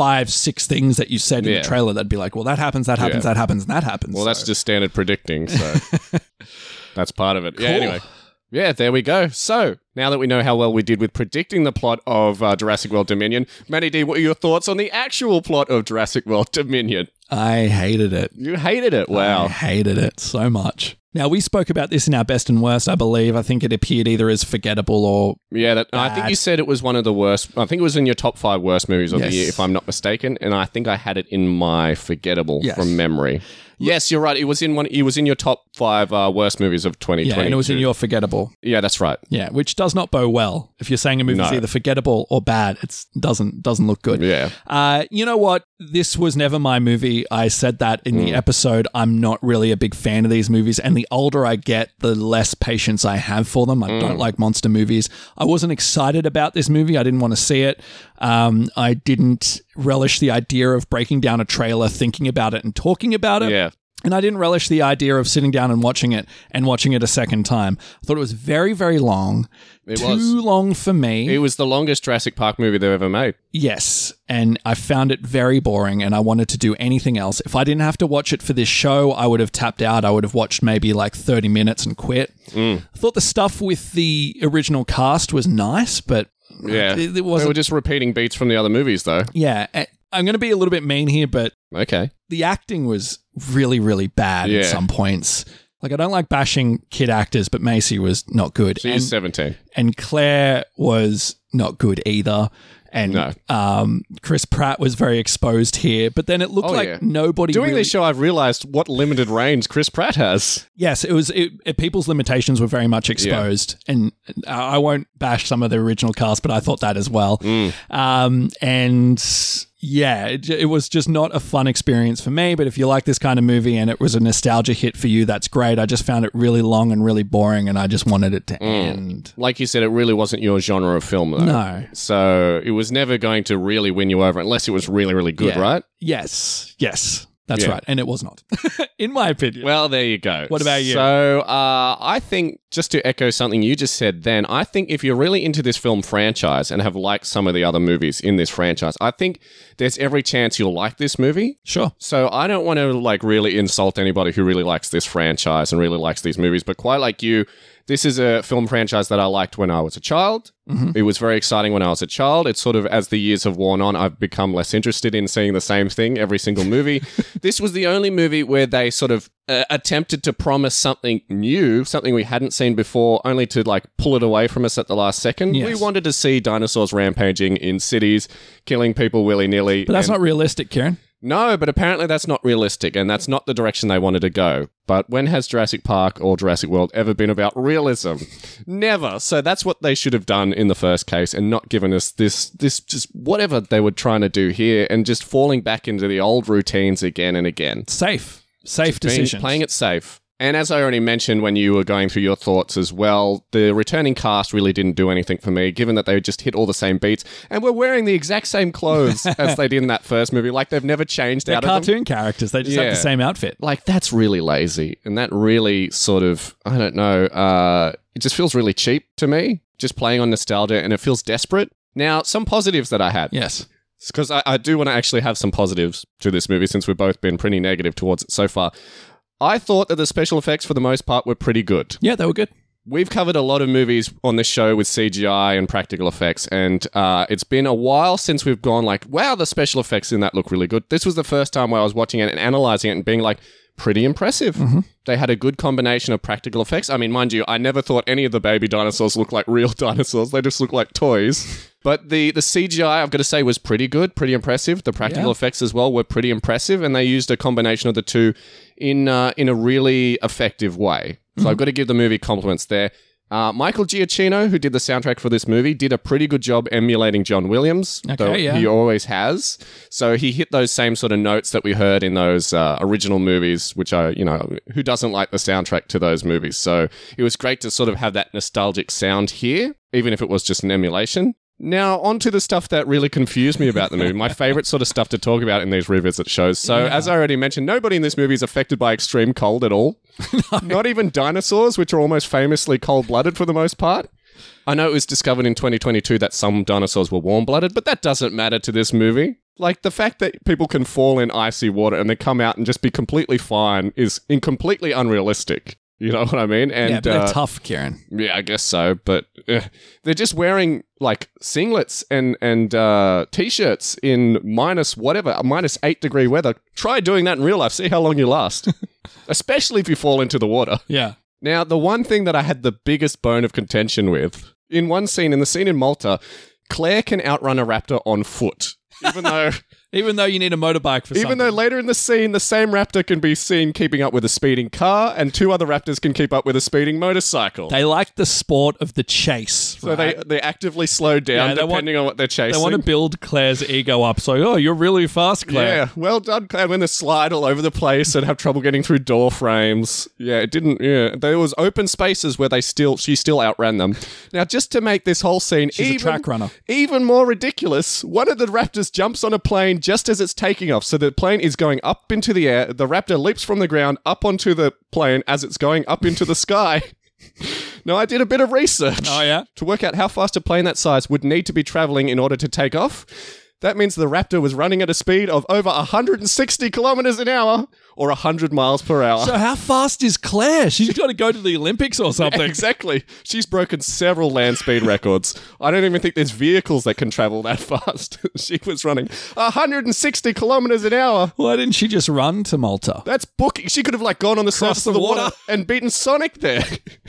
5-6 things that you said in the trailer that'd be like, well, that happens, that happens, that happens, and that happens. Well, that's just standard predicting, so that's part of it. Cool. Yeah, anyway. Yeah, there we go. So, now that we know how well we did with predicting the plot of Jurassic World Dominion, Matty D, what are your thoughts on the actual plot of Jurassic World Dominion? I hated it. You hated it? Wow. I hated it so much. Now, we spoke about this in our best and worst, I believe. I think it appeared either as forgettable or I think you said it was one of the worst. I think it was in your top 5 worst movies of the year, if I'm not mistaken. And I think I had it in my forgettable from memory. Yes, you're right. It was in your top 5 worst movies of 2020. Yeah, and it was in your forgettable. Yeah, that's right. Yeah, which does not bode well. If you're saying a movie's No. either forgettable or bad, it doesn't look good. Yeah. You know what? This was never my movie. I said that in the episode. I'm not really a big fan of these movies, and the older I get, the less patience I have for them. I don't like monster movies. I wasn't excited about this movie. I didn't want to see it. I didn't relish the idea of breaking down a trailer, thinking about it, and talking about it. Yeah. And I didn't relish the idea of sitting down and watching it a second time. I thought it was very, very long. Too long for me. It was the longest Jurassic Park movie they've ever made. Yes, and I found it very boring, and I wanted to do anything else. If I didn't have to watch it for this show, I would have tapped out. I would have watched maybe like 30 minutes and quit. I thought the stuff with the original cast was nice, but Yeah. it wasn't. They were just repeating beats from the other movies, though. Yeah, I'm going to be a little bit mean here, but Okay. the acting was really, really bad at some points. Like, I don't like bashing kid actors, but Macy was not good. She's 17. And Claire was not good either. And No. Chris Pratt was very exposed here. But then it looked like nobody Doing really... this show, I've realized what limited range Chris Pratt has. Yes, people's limitations were very much exposed. And I won't bash some of the original cast, but I thought that as well. And... yeah, it was just not a fun experience for me, but if you like this kind of movie and it was a nostalgia hit for you, that's great. I just found it really long and really boring, and I just wanted it to end. Like you said, it really wasn't your genre of film, though. No. So it was never going to really win you over unless it was really, really good, Yeah. right? Yes, that's Yeah. right. And it was not, in my opinion. Well, there you go. What about you? So I think, just to echo something you just said then, I think if you're really into this film franchise and have liked some of the other movies in this franchise, I think there's every chance you'll like this movie. Sure. So I don't want to really insult anybody who really likes this franchise and really likes these movies, but quite like you, this is a film franchise that I liked when I was a child. It was very exciting when I was a child. It's sort of, as the years have worn on, I've become less interested in seeing the same thing every single movie. This was the only movie where they sort of attempted to promise something new, something we hadn't seen before, only to pull it away from us at the last second. Yes. We wanted to see dinosaurs rampaging in cities, killing people willy-nilly. But that's not realistic, Kieran. No, but apparently that's not realistic, and that's not the direction they wanted to go. But when has Jurassic Park or Jurassic World ever been about realism? Never. So that's what they should have done in the first case, and not given us this just whatever they were trying to do here, and just falling back into the old routines again and again. Safe decisions. Playing it safe. And as I already mentioned when you were going through your thoughts as well, the returning cast really didn't do anything for me, given that they just hit all the same beats and were wearing the exact same clothes as they did in that first movie. Like, they've never changed They're out of them. cartoon characters. They just have the same outfit. Like, that's really lazy. And that really sort of, I don't know, it just feels really cheap to me, just playing on nostalgia, and it feels desperate. Now, some positives that I had. Yes. Because I do want to actually have some positives to this movie, since we've both been pretty negative towards it so far. I thought that the special effects, for the most part, were pretty good. Yeah, they were good. We've covered a lot of movies on this show with CGI and practical effects, and it's been a while since we've gone wow, the special effects in that look really good. This was the first time where I was watching it and analysing it and being pretty impressive. They had a good combination of practical effects. I mean, mind you, I never thought any of the baby dinosaurs looked like real dinosaurs. They just look like toys. But the CGI, I've got to say, was pretty good, pretty impressive. The practical effects as well were pretty impressive, and they used a combination of the two in a really effective way. So I've got to give the movie compliments there. Michael Giacchino, who did the soundtrack for this movie, did a pretty good job emulating John Williams. He always has. So he hit those same sort of notes that we heard in those original movies, which are, who doesn't like the soundtrack to those movies? So it was great to sort of have that nostalgic sound here, even if it was just an emulation. Now, on to the stuff that really confused me about the movie. My favorite sort of stuff to talk about in these revisit shows. So, as I already mentioned, nobody in this movie is affected by extreme cold at all. Not even dinosaurs, which are almost famously cold-blooded for the most part. I know it was discovered in 2022 that some dinosaurs were warm-blooded, but that doesn't matter to this movie. The fact that people can fall in icy water and then come out and just be completely fine is completely unrealistic. You know what I mean? And but they're tough, Kieran. Yeah, I guess so. But they're just wearing singlets and t-shirts in minus 8 degree weather. Try doing that in real life. See how long you last. Especially if you fall into the water. Yeah. Now, the one thing that I had the biggest bone of contention with, in the scene in Malta, Claire can outrun a raptor on foot. Even though Even though you need a motorbike for something. Even though later in the scene, the same raptor can be seen keeping up with a speeding car, and two other raptors can keep up with a speeding motorcycle. They like the sport of the chase. So they actively slow down depending on what they're chasing. They want to build Claire's ego up. So, oh, you're really fast, Claire. Yeah, well done, Claire. When they slide all over the place and have trouble getting through door frames. Yeah, it didn't. Yeah, there was open spaces where she still outran them. Now, just to make this whole scene She's a track runner. Even more ridiculous, one of the raptors jumps on a plane just as it's taking off. So the plane is going up into the air. The raptor leaps from the ground up onto the plane as it's going up into the sky. Now, I did a bit of research. Oh, yeah? To work out how fast a plane that size would need to be traveling in order to take off. That means the raptor was running at a speed of over 160 kilometers an hour or 100 miles per hour. So how fast is Claire? She's got to go to the Olympics or something. Exactly. She's broken several land speed records. I don't even think there's vehicles that can travel that fast. She was running 160 kilometers an hour. Why didn't she just run to Malta? That's booking. She could have gone on the surface of the water and beaten Sonic there.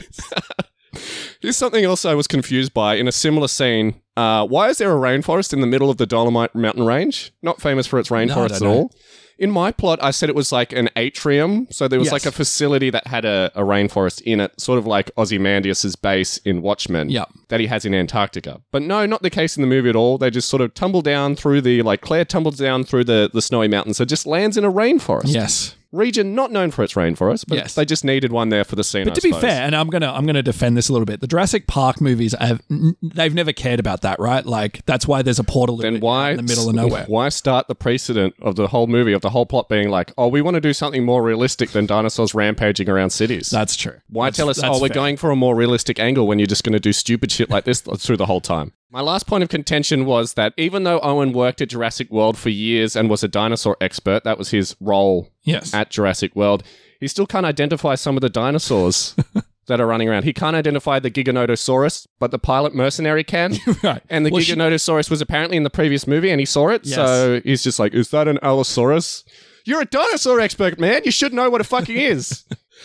Here's something else I was confused by in a similar scene. Why is there a rainforest in the middle of the Dolomite mountain range? Not famous for its rainforests at all. In my plot, I said it was like an atrium. So there was like a facility that had a rainforest in it, sort of like Ozymandias' base in Watchmen that he has in Antarctica. But no, not the case in the movie at all. They just sort of tumble down through Claire tumbles down through the snowy mountains. So just lands in a rainforest. Yes. Region not known for its rainforest, but they just needed one there for the scene. But to be fair, and I'm gonna defend this a little bit, the Jurassic Park movies they've never cared about that, right? Like that's why there's a portal in the middle of nowhere. Why start the precedent of the whole movie, of the whole plot being like, oh, we want to do something more realistic than dinosaurs rampaging around cities? That's true. Why tell us, we're going for a more realistic angle when you're just going to do stupid shit like this through the whole time? My last point of contention was that even though Owen worked at Jurassic World for years and was a dinosaur expert, that was his role at Jurassic World, he still can't identify some of the dinosaurs that are running around. He can't identify the Giganotosaurus, but the pilot mercenary can. Right. And the Giganotosaurus was apparently in the previous movie and he saw it, so he's just like, is that an Allosaurus? You're a dinosaur expert, man. You should know what it fucking is.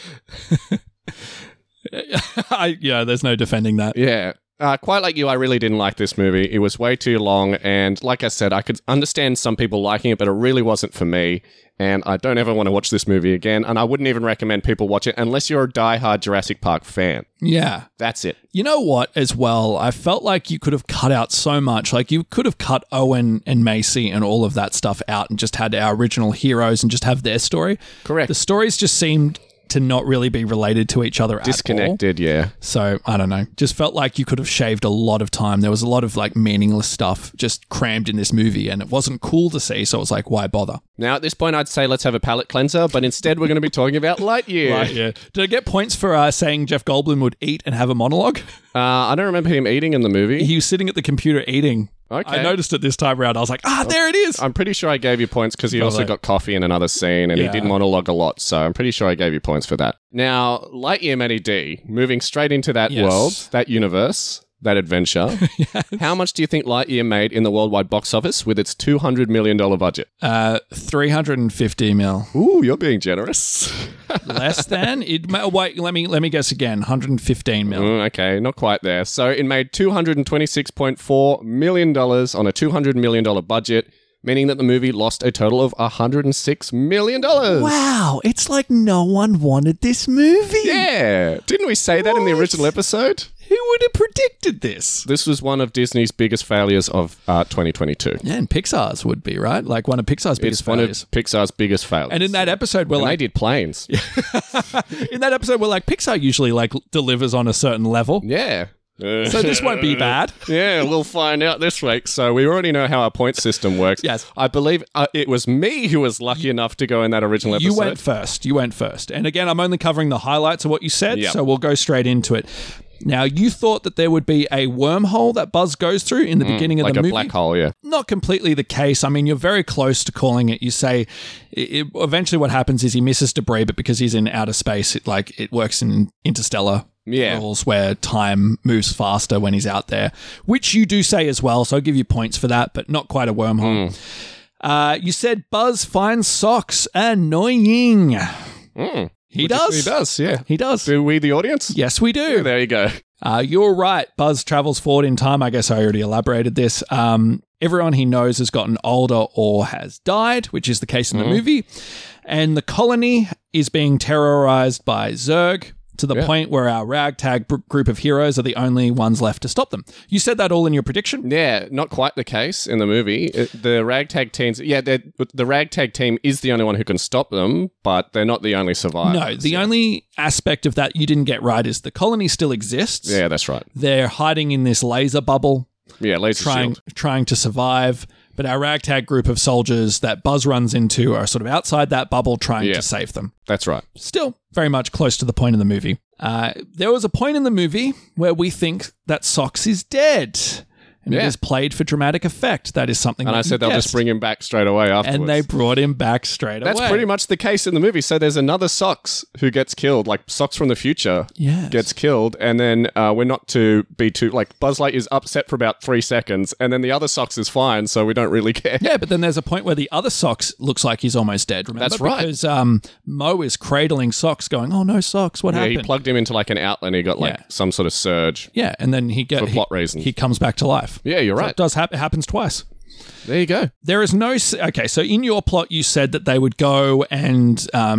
There's no defending that. Yeah. Quite like you, I really didn't like this movie. It was way too long, and like I said, I could understand some people liking it, but it really wasn't for me, and I don't ever want to watch this movie again, and I wouldn't even recommend people watch it unless you're a diehard Jurassic Park fan. Yeah. That's it. You know what, as well, I felt like you could have cut out so much. Like, you could have cut Owen and Macy and all of that stuff out and just had our original heroes and just have their story. Correct. The stories just seemed to not really be related to each other Disconnected, at all. Yeah. So, I don't know. Just felt like you could have shaved a lot of time. There was a lot of meaningless stuff just crammed in this movie, and it wasn't cool to see, so it was like, why bother? Now, at this point, I'd say let's have a palate cleanser, but instead we're going to be talking about Lightyear. Lightyear. Did I get points for saying Jeff Goldblum would eat and have a monologue? I don't remember him eating in the movie. He was sitting at the computer eating. Okay. I noticed it this time around. I was like, there it is. I'm pretty sure I gave you points because he also got coffee in another scene and he did monologue a lot. So I'm pretty sure I gave you points for that. Now, Lightyear Matty D, moving straight into that world, that universe, that adventure. Yes. How much do you think Lightyear made in the worldwide box office with its $200 million budget? 350 mil. Ooh, you're being generous. Less than? Wait, let me guess again. 115 mil. Okay, not quite there. So it made $226.4 million on a $200 million budget, meaning that the movie lost a total of $106 million. Wow, it's like no one wanted this movie. Yeah. Didn't we say that in the original episode? Who would have predicted this? This was one of Disney's biggest failures of 2022. Yeah, and Pixar's would be, right? Like one of Pixar's biggest failures. One of Pixar's biggest failures. And in that episode, they did planes. In that episode, we're like, Pixar usually delivers on a certain level. Yeah. So this won't be bad. Yeah, we'll find out this week. So we already know how our point system works. Yes. I believe it was me who was lucky enough to go in that original episode. You went first. And again, I'm only covering the highlights of what you said, so we'll go straight into it. Now, you thought that there would be a wormhole that Buzz goes through in the beginning of the movie. Like a black hole, yeah. Not completely the case. I mean, you're very close to calling it. You say eventually what happens is he misses debris, but because he's in outer space, it works in interstellar rules where time moves faster when he's out there, which you do say as well, so I'll give you points for that, but not quite a wormhole. You said Buzz finds socks annoying. He does. He does, yeah. He does. Do we, the audience? Yes, we do. Yeah, there you go. You're right. Buzz travels forward in time. I guess I already elaborated this. Everyone he knows has gotten older or has died, which is the case in the movie. And the colony is being terrorized by Zerg to the point where our ragtag group of heroes are the only ones left to stop them. You said that all in your prediction? Yeah, not quite the case in the movie. The ragtag teams, the ragtag team is the only one who can stop them, but they're not the only survivors. No, the only aspect of that you didn't get right is the colony still exists. Yeah, that's right. They're hiding in this laser bubble. Yeah, laser shield. Trying to survive. But our ragtag group of soldiers that Buzz runs into are sort of outside that bubble trying to save them. That's right. Still very much close to the point in the movie. There was a point in the movie where we think that Sox is dead. And it is played for dramatic effect. That is something And I said they'll just bring him back straight away afterwards. And they brought him back straight away. That's pretty much the case in the movie. So there's another Sox who gets killed, like Sox from the future gets killed. And then we're not to be too, like Buzz Lightyear is upset for about 3 seconds. And then the other Sox is fine, so we don't really care. Yeah, but then there's a point where the other Sox looks like he's almost dead, remember? That's right. Because Mo is cradling Sox going, oh no, Sox, what happened? He plugged him into like an outlet and he got like some sort of surge. Yeah, and then for plot reasons. He comes back to life. Yeah, you're right. So it does it happens twice. There you go. There is no... Okay, so in your plot, you said that they would go and,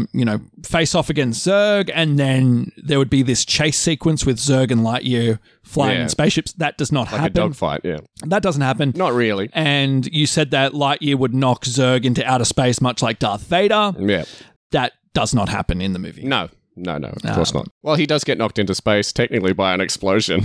face off against Zerg, and then there would be this chase sequence with Zerg and Lightyear flying in spaceships. That does not happen. Like a dogfight, yeah. That doesn't happen. Not really. And you said that Lightyear would knock Zerg into outer space, much like Darth Vader. Yeah. That does not happen in the movie. No, of course not. Well, he does get knocked into space, technically, by an explosion.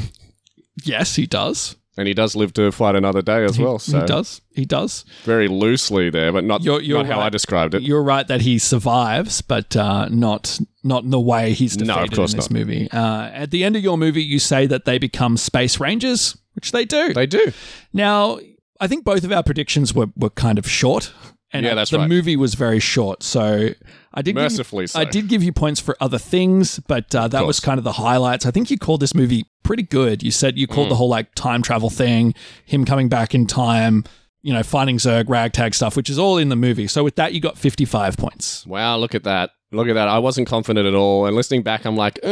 Yes, he does. And he does live to fight another day as well. So He does. Very loosely there, but not you're how right. I described it. You're right that he survives, but not in the way he's defeated of course in this not. movie. At the end of your movie, you say that they become space rangers, which they do. They do. Now, I think both of our predictions were kind of short. And that's the right. movie was very short, so I did Mercifully so. I did give you points for other things, but that was kind of the highlights. I think you called this movie pretty good. You said you called the whole like time travel thing, him coming back in time, finding Zerg, ragtag stuff, which is all in the movie. So with that, you got 55 points. Wow, look at that. Look at that. I wasn't confident at all. And listening back, I'm like,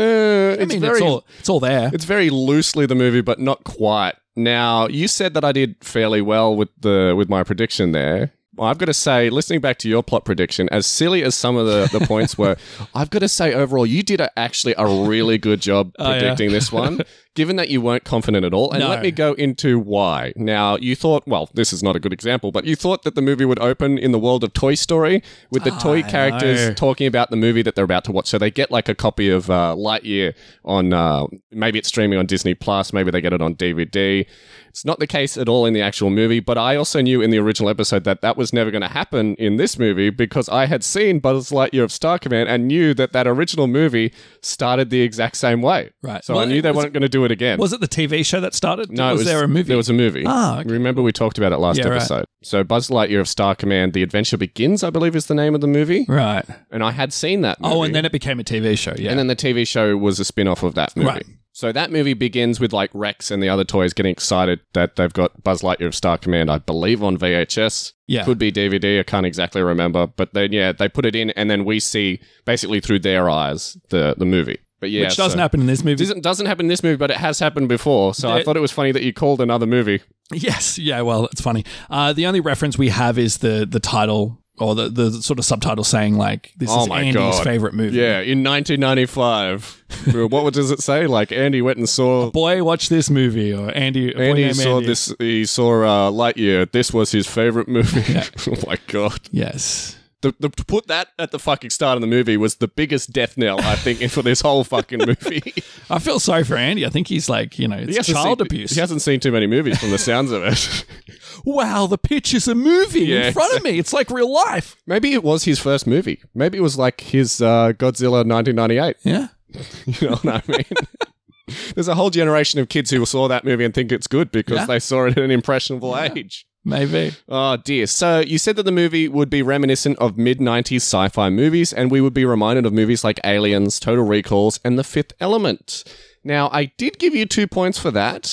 it's all there. It's very loosely the movie, but not quite. Now, you said that I did fairly well with my prediction there. Well, I've got to say, listening back to your plot prediction, as silly as some of the points were, I've got to say overall, you did actually a really good job predicting this one, given that you weren't confident at all. And let me go into why. Now, you thought, well, this is not a good example, but you thought that the movie would open in the world of Toy Story with the toy characters talking about the movie that they're about to watch. So they get like a copy of Lightyear on, maybe it's streaming on Disney+, maybe they get it on DVD. It's not the case at all in the actual movie, but I also knew in the original episode that was never going to happen in this movie because I had seen Buzz Lightyear of Star Command and knew that original movie started the exact same way. Right. So I knew they weren't going to do it again. Was it the TV show that started? No, was there a movie? There was a movie. Ah, okay. Remember we talked about it last episode. Right. So Buzz Lightyear of Star Command, The Adventure Begins, I believe is the name of the movie. Right. And I had seen that movie. Oh, and then it became a TV show, yeah. And then the TV show was a spin-off of that movie. Right. So that movie begins with like Rex and the other toys getting excited that they've got Buzz Lightyear of Star Command, I believe on VHS. Yeah. Could be DVD, I can't exactly remember. But then, they put it in and then we see basically through their eyes the movie. But Which doesn't happen in this movie. Doesn't happen in this movie, but it has happened before. So I thought it was funny that you called another movie. Yes. Yeah, well, it's funny. The only reference we have is the title or the sort of subtitle saying like, this is Andy's favorite movie. Yeah, in 1995. What does it say? Like Andy went and saw... Boy, watch this movie. Or Andy saw this. He saw Lightyear. This was his favorite movie. Yeah. Oh my God. Yes. To put that at the fucking start of the movie was the biggest death knell, I think, for this whole fucking movie. I feel sorry for Andy. I think he's like, it's child abuse. He hasn't seen too many movies from the sounds of it. Wow, the pitch is a movie in front of me. It's like real life. Maybe it was his first movie. Maybe it was like his Godzilla 1998. Yeah. You know what I mean? There's a whole generation of kids who saw that movie and think it's good because they saw it at an impressionable age. Maybe. Oh, dear. So you said that the movie would be reminiscent of mid-90s sci-fi movies, and we would be reminded of movies like Aliens, Total Recalls, and The Fifth Element. Now, I did give you 2 points for that.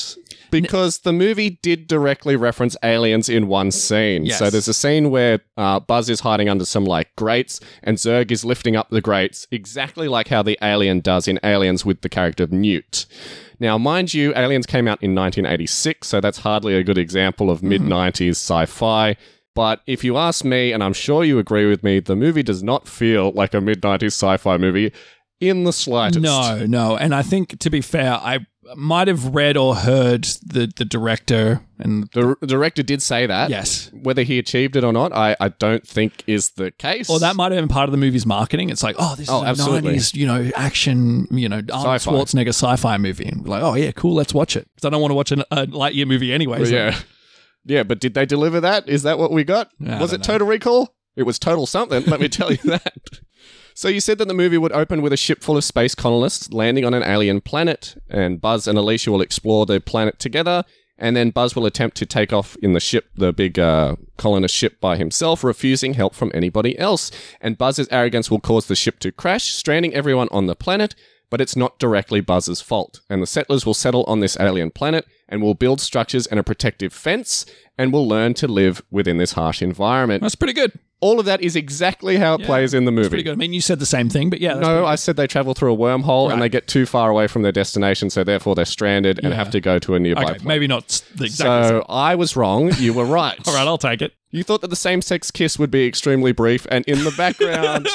Because the movie did directly reference aliens in one scene. Yes. So there's a scene where Buzz is hiding under some like grates and Zurg is lifting up the grates exactly like how the alien does in Aliens with the character of Newt. Now, mind you, Aliens came out in 1986, so that's hardly a good example of mid-90s sci-fi. But if you ask me, and I'm sure you agree with me, the movie does not feel like a mid-90s sci-fi movie in the slightest. No. And I think, to be fair, I might have read or heard the director and... The director did say that. Yes. Whether he achieved it or not, I don't think is the case. Or that might have been part of the movie's marketing. It's like, this is a absolutely. 90s, action, Arnold Sci-fi. Schwarzenegger sci-fi movie. And we're like, oh, yeah, cool, let's watch it. Because I don't want to watch a Lightyear movie anyway. Well, So. yeah. Yeah, but did they deliver that? Is that what we got? Was it Total Recall? It was total something, let me tell you that. So you said that the movie would open with a ship full of space colonists landing on an alien planet, and Buzz and Alicia will explore the planet together, and then Buzz will attempt to take off in the ship, the big colonist ship by himself, refusing help from anybody else. And Buzz's arrogance will cause the ship to crash, stranding everyone on the planet, but it's not directly Buzz's fault. And the settlers will settle on this alien planet and will build structures and a protective fence and will learn to live within this harsh environment. That's pretty good. All of that is exactly how it plays in the movie. That's pretty good. I mean, you said the same thing, but yeah. No, I said they travel through a wormhole and they get too far away from their destination, so therefore they're stranded and have to go to a nearby Okay, planet. maybe not the exact So I was wrong. You were right. All right, I'll take it. You thought that the same-sex kiss would be extremely brief, and in the background,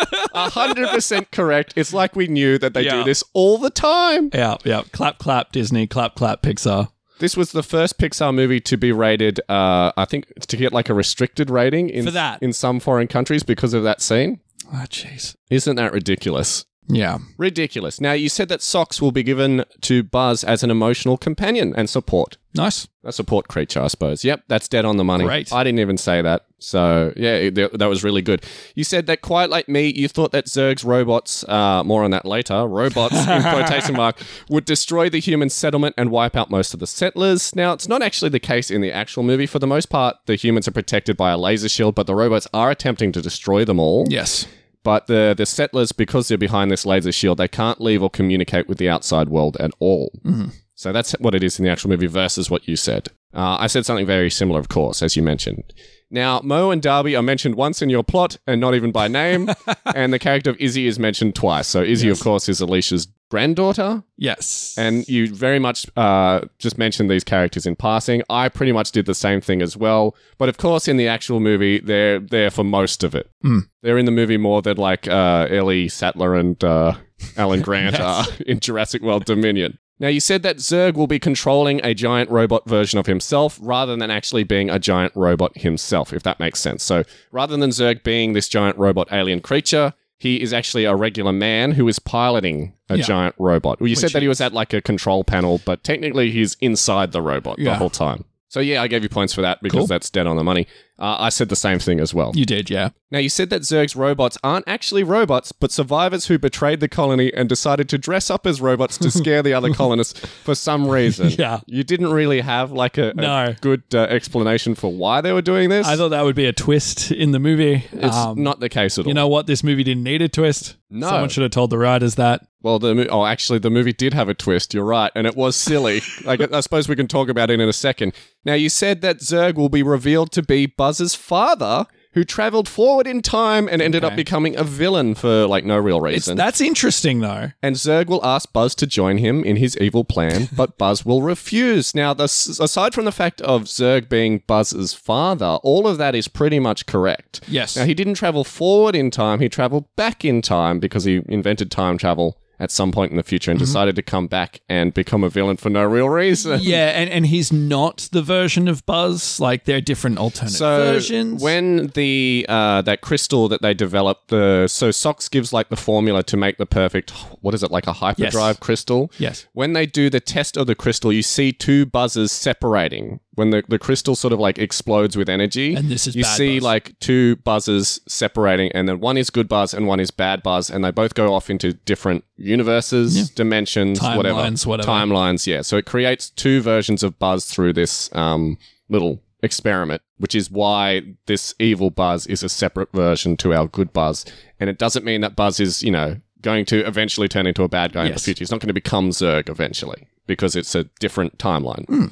100% correct. It's like we knew that they do this all the time. Yeah. Clap, clap, Disney. Clap, clap, Pixar. This was the first Pixar movie to be rated, I think, to get like a restricted rating in some foreign countries because of that scene. Oh, jeez. Isn't that ridiculous? Yeah. Ridiculous. Now, you said that socks will be given to Buzz as an emotional companion and support. Nice. A support creature, I suppose. Yep, that's dead on the money. Great. I didn't even say that. So, yeah, that was really good. You said that, quite like me, you thought that Zurg's robots, more on that later, robots, in quotation mark, would destroy the human settlement and wipe out most of the settlers. Now, it's not actually the case in the actual movie. For the most part, the humans are protected by a laser shield, but the robots are attempting to destroy them all. Yes. But the settlers, because they're behind this laser shield, they can't leave or communicate with the outside world at all. Mm-hmm. So that's what it is in the actual movie versus what you said. I said something very similar, of course, as you mentioned. Now, Mo and Darby are mentioned once in your plot and not even by name. And the character of Izzy is mentioned twice. So Izzy, of course, is Alicia's granddaughter. Yes. And you very much just mentioned these characters in passing. I pretty much did the same thing as well. But of course, in the actual movie, they're there for most of it. Mm. They're in the movie more than like Ellie Sattler and Alan Grant are in Jurassic World Dominion. Now, you said that Zurg will be controlling a giant robot version of himself rather than actually being a giant robot himself, if that makes sense. So rather than Zurg being this giant robot alien creature, he is actually a regular man who is piloting a giant robot. Well, you said that he was at like a control panel, but technically he's inside the robot the whole time. So yeah, I gave you points for that because that's dead on the money. I said the same thing as well. You did, yeah. Now, you said that Zurg's robots aren't actually robots, but survivors who betrayed the colony and decided to dress up as robots to scare the other colonists for some reason. Yeah. You didn't really have like a good explanation for why they were doing this. I thought that would be a twist in the movie. It's not the case at all. You know what? This movie didn't need a twist. No. Someone should have told the writers that. Well, actually, the movie did have a twist. You're right. And it was silly. I suppose we can talk about it in a second. Now, you said that Zurg will be revealed to be Buzz's father, who traveled forward in time and ended up becoming a villain for, like, no real reason. That's interesting, though. And Zurg will ask Buzz to join him in his evil plan, but Buzz will refuse. Now, aside from the fact of Zurg being Buzz's father, all of that is pretty much correct. Yes. Now, he didn't travel forward in time. He traveled back in time because he invented time travel at some point in the future and decided to come back and become a villain for no real reason. Yeah, and he's not the version of Buzz. Like, they're different alternate versions. When the that crystal that they developed, so Sox gives like the formula to make the perfect, what is it, like a hyperdrive crystal? Yes. When they do the test of the crystal, you see two Buzzes separating. When the crystal sort of like explodes with energy, and this is you bad see Buzz. like two Buzzes separating, and then one is good Buzz and one is bad Buzz, and they both go off into different universes, dimensions, timelines. Yeah, so it creates two versions of Buzz through this little experiment, which is why this evil Buzz is a separate version to our good Buzz, and it doesn't mean that Buzz is going to eventually turn into a bad guy in the future. He's not going to become Zurg eventually because it's a different timeline.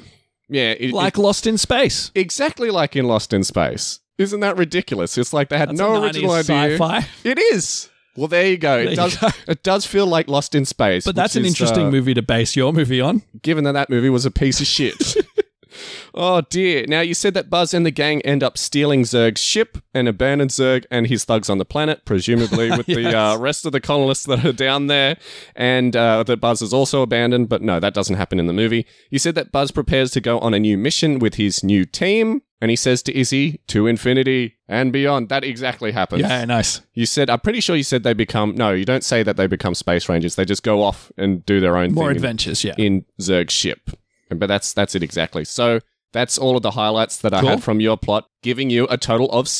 Yeah. Like Lost in Space. Exactly like in Lost in Space. Isn't that ridiculous? It's like they had That's no a original 90s idea. sci-fi. It is. Well, there you go. It does feel like Lost in Space. But that's which an is, interesting movie to base your movie on. Given that movie was a piece of shit. Oh, dear. Now, you said that Buzz and the gang end up stealing Zurg's ship and abandon Zurg and his thugs on the planet, presumably with the rest of the colonists that are down there, and that Buzz is also abandoned, but no, that doesn't happen in the movie. You said that Buzz prepares to go on a new mission with his new team, and he says to Izzy, to infinity and beyond. That exactly happens. Yeah, nice. You said, I'm pretty sure you said they become, no, you don't say that they become space rangers. They just go off and do their own More thing adventures, in Zurg's ship. But that's it exactly. So that's all of the highlights that I had from your plot, giving you a total of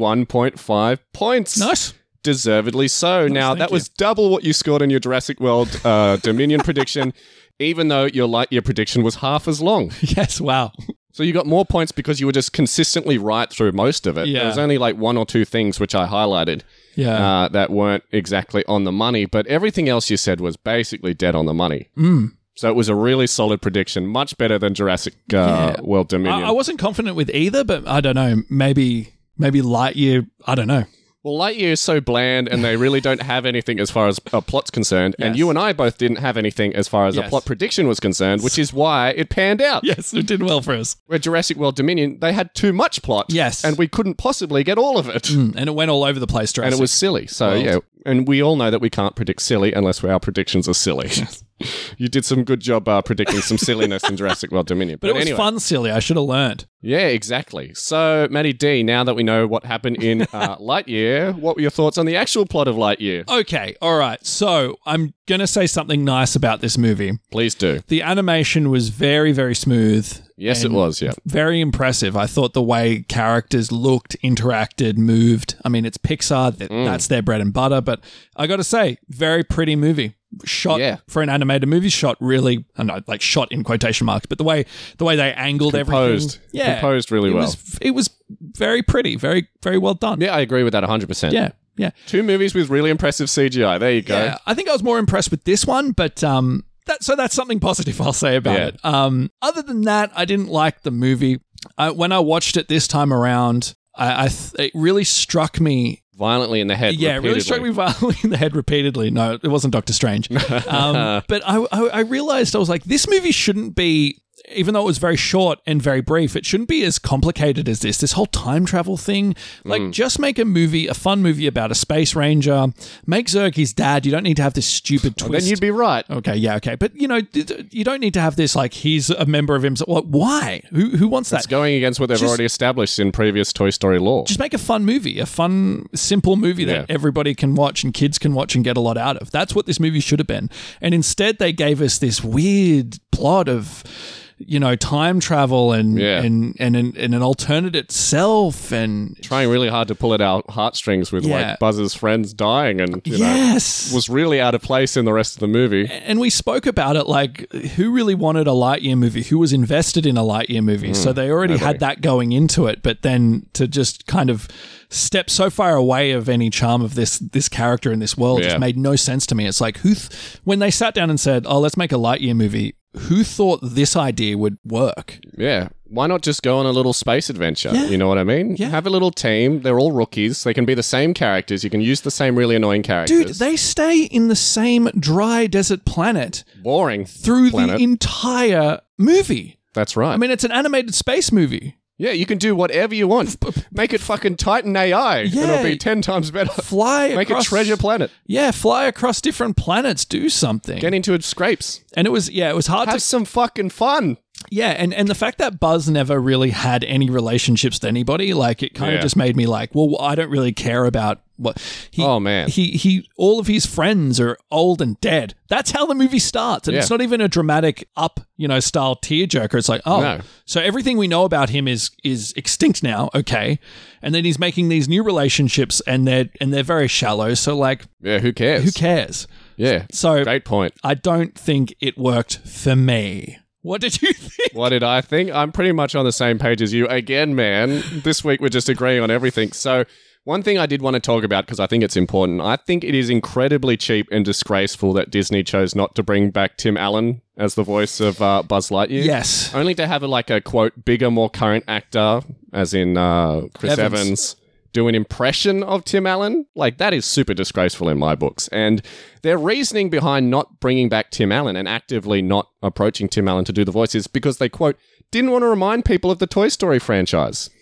61.5 points. Nice. Deservedly so. Now, that was double what you scored in your Jurassic World Dominion prediction, even though your Lightyear prediction was half as long. Yes, wow. So you got more points because you were just consistently right through most of it. Yeah. There was only like one or two things which I highlighted that weren't exactly on the money, but everything else you said was basically dead on the money. So it was a really solid prediction, much better than Jurassic World Dominion. I wasn't confident with either, but I don't know. Maybe Lightyear, I don't know. Well, Lightyear is so bland, and they really don't have anything as far as a plot's concerned. And you and I both didn't have anything as far as a plot prediction was concerned, which is why it panned out. Yes, it did well for us. Where Jurassic World Dominion, they had too much plot. Yes. And we couldn't possibly get all of it. And it went all over the place, Jurassic. And it was silly. So, and we all know that we can't predict silly unless our predictions are silly. You did some good job predicting some silliness in Jurassic World Dominion. But it was fun silly. I should have learned. Yeah, exactly. So, Matty D, now that we know what happened in Lightyear, what were your thoughts on the actual plot of Lightyear? Okay, all right. So I'm going to say something nice about this movie. Please do. The animation was very, very smooth. Yes, it was, yeah. Very impressive. I thought the way characters looked, interacted, moved. I mean, it's Pixar. That's their bread and butter. But I got to say, very pretty movie. Shot for an animated movie, shot really, I know, like shot in quotation marks, but the way they angled everything. Yeah. Composed really well. It was very pretty, very, very well done. Yeah, I agree with that 100%. Yeah. Yeah. 2 movies with really impressive CGI. There you go. Yeah, I think I was more impressed with this one, but that's something positive I'll say about it. Other than that, I didn't like the movie. When I watched it this time around, it really struck me violently in the head. Yeah, it really struck me violently in the head repeatedly. No, it wasn't Doctor Strange. But I realized, I was like, this movie shouldn't be, even though it was very short and very brief, it shouldn't be as complicated as this whole time travel thing. Like, just make a fun movie about a space ranger. Make Zurg his dad. You don't need to have this stupid twist. Then you'd be right. Okay. But, you don't need to have this, like, he's a member of himself. Well, why? Who wants that? It's going against what they've already established in previous Toy Story lore. Just make a fun movie, a fun, simple movie that everybody can watch and kids can watch and get a lot out of. That's what this movie should have been. And instead, they gave us this weird plot of, time travel and an alternate self, and trying really hard to pull at our heartstrings with like Buzz's friends dying, and was really out of place in the rest of the movie. And we spoke about it, like, who really wanted a Lightyear movie? Who was invested in a Lightyear movie? So they already had that going into it, but then to just kind of step so far away of any charm of this character in this world just made no sense to me. It's like, when they sat down and said, "Oh, let's make a Lightyear movie," who thought this idea would work? Yeah. Why not just go on a little space adventure? Yeah. You know what I mean? Yeah. Have a little team. They're all rookies. They can be the same characters. You can use the same really annoying characters. Dude, they stay in the same dry desert planet. Boring. Through the entire movie. That's right. I mean, it's an animated space movie. Yeah, you can do whatever you want. Make it fucking Titan AI, and it'll be 10 times better. Make it Treasure Planet. Yeah, fly across different planets. Do something. Get into its scrapes. And it was hard to... Have some fucking fun. Yeah, and the fact that Buzz never really had any relationships to anybody, like, it kind of just made me like, well, I don't really care about what... He all of his friends are old and dead. That's how the movie starts. And it's not even a dramatic style tearjerker. It's like, so everything we know about him is extinct now, okay. And then he's making these new relationships, and they're very shallow. So, like... Yeah, who cares? Who cares? Yeah, so great point. I don't think it worked for me. What did you think? What did I think? I'm pretty much on the same page as you. Again, man, this week we're just agreeing on everything. So one thing I did want to talk about, because I think it's important, I think it is incredibly cheap and disgraceful that Disney chose not to bring back Tim Allen as the voice of Buzz Lightyear. Yes. Only to have a quote, bigger, more current actor, as in Chris Evans, do an impression of Tim Allen. Like, that is super disgraceful in my books. And their reasoning behind not bringing back Tim Allen and actively not approaching Tim Allen to do the voice is because they, quote, didn't want to remind people of the Toy Story franchise.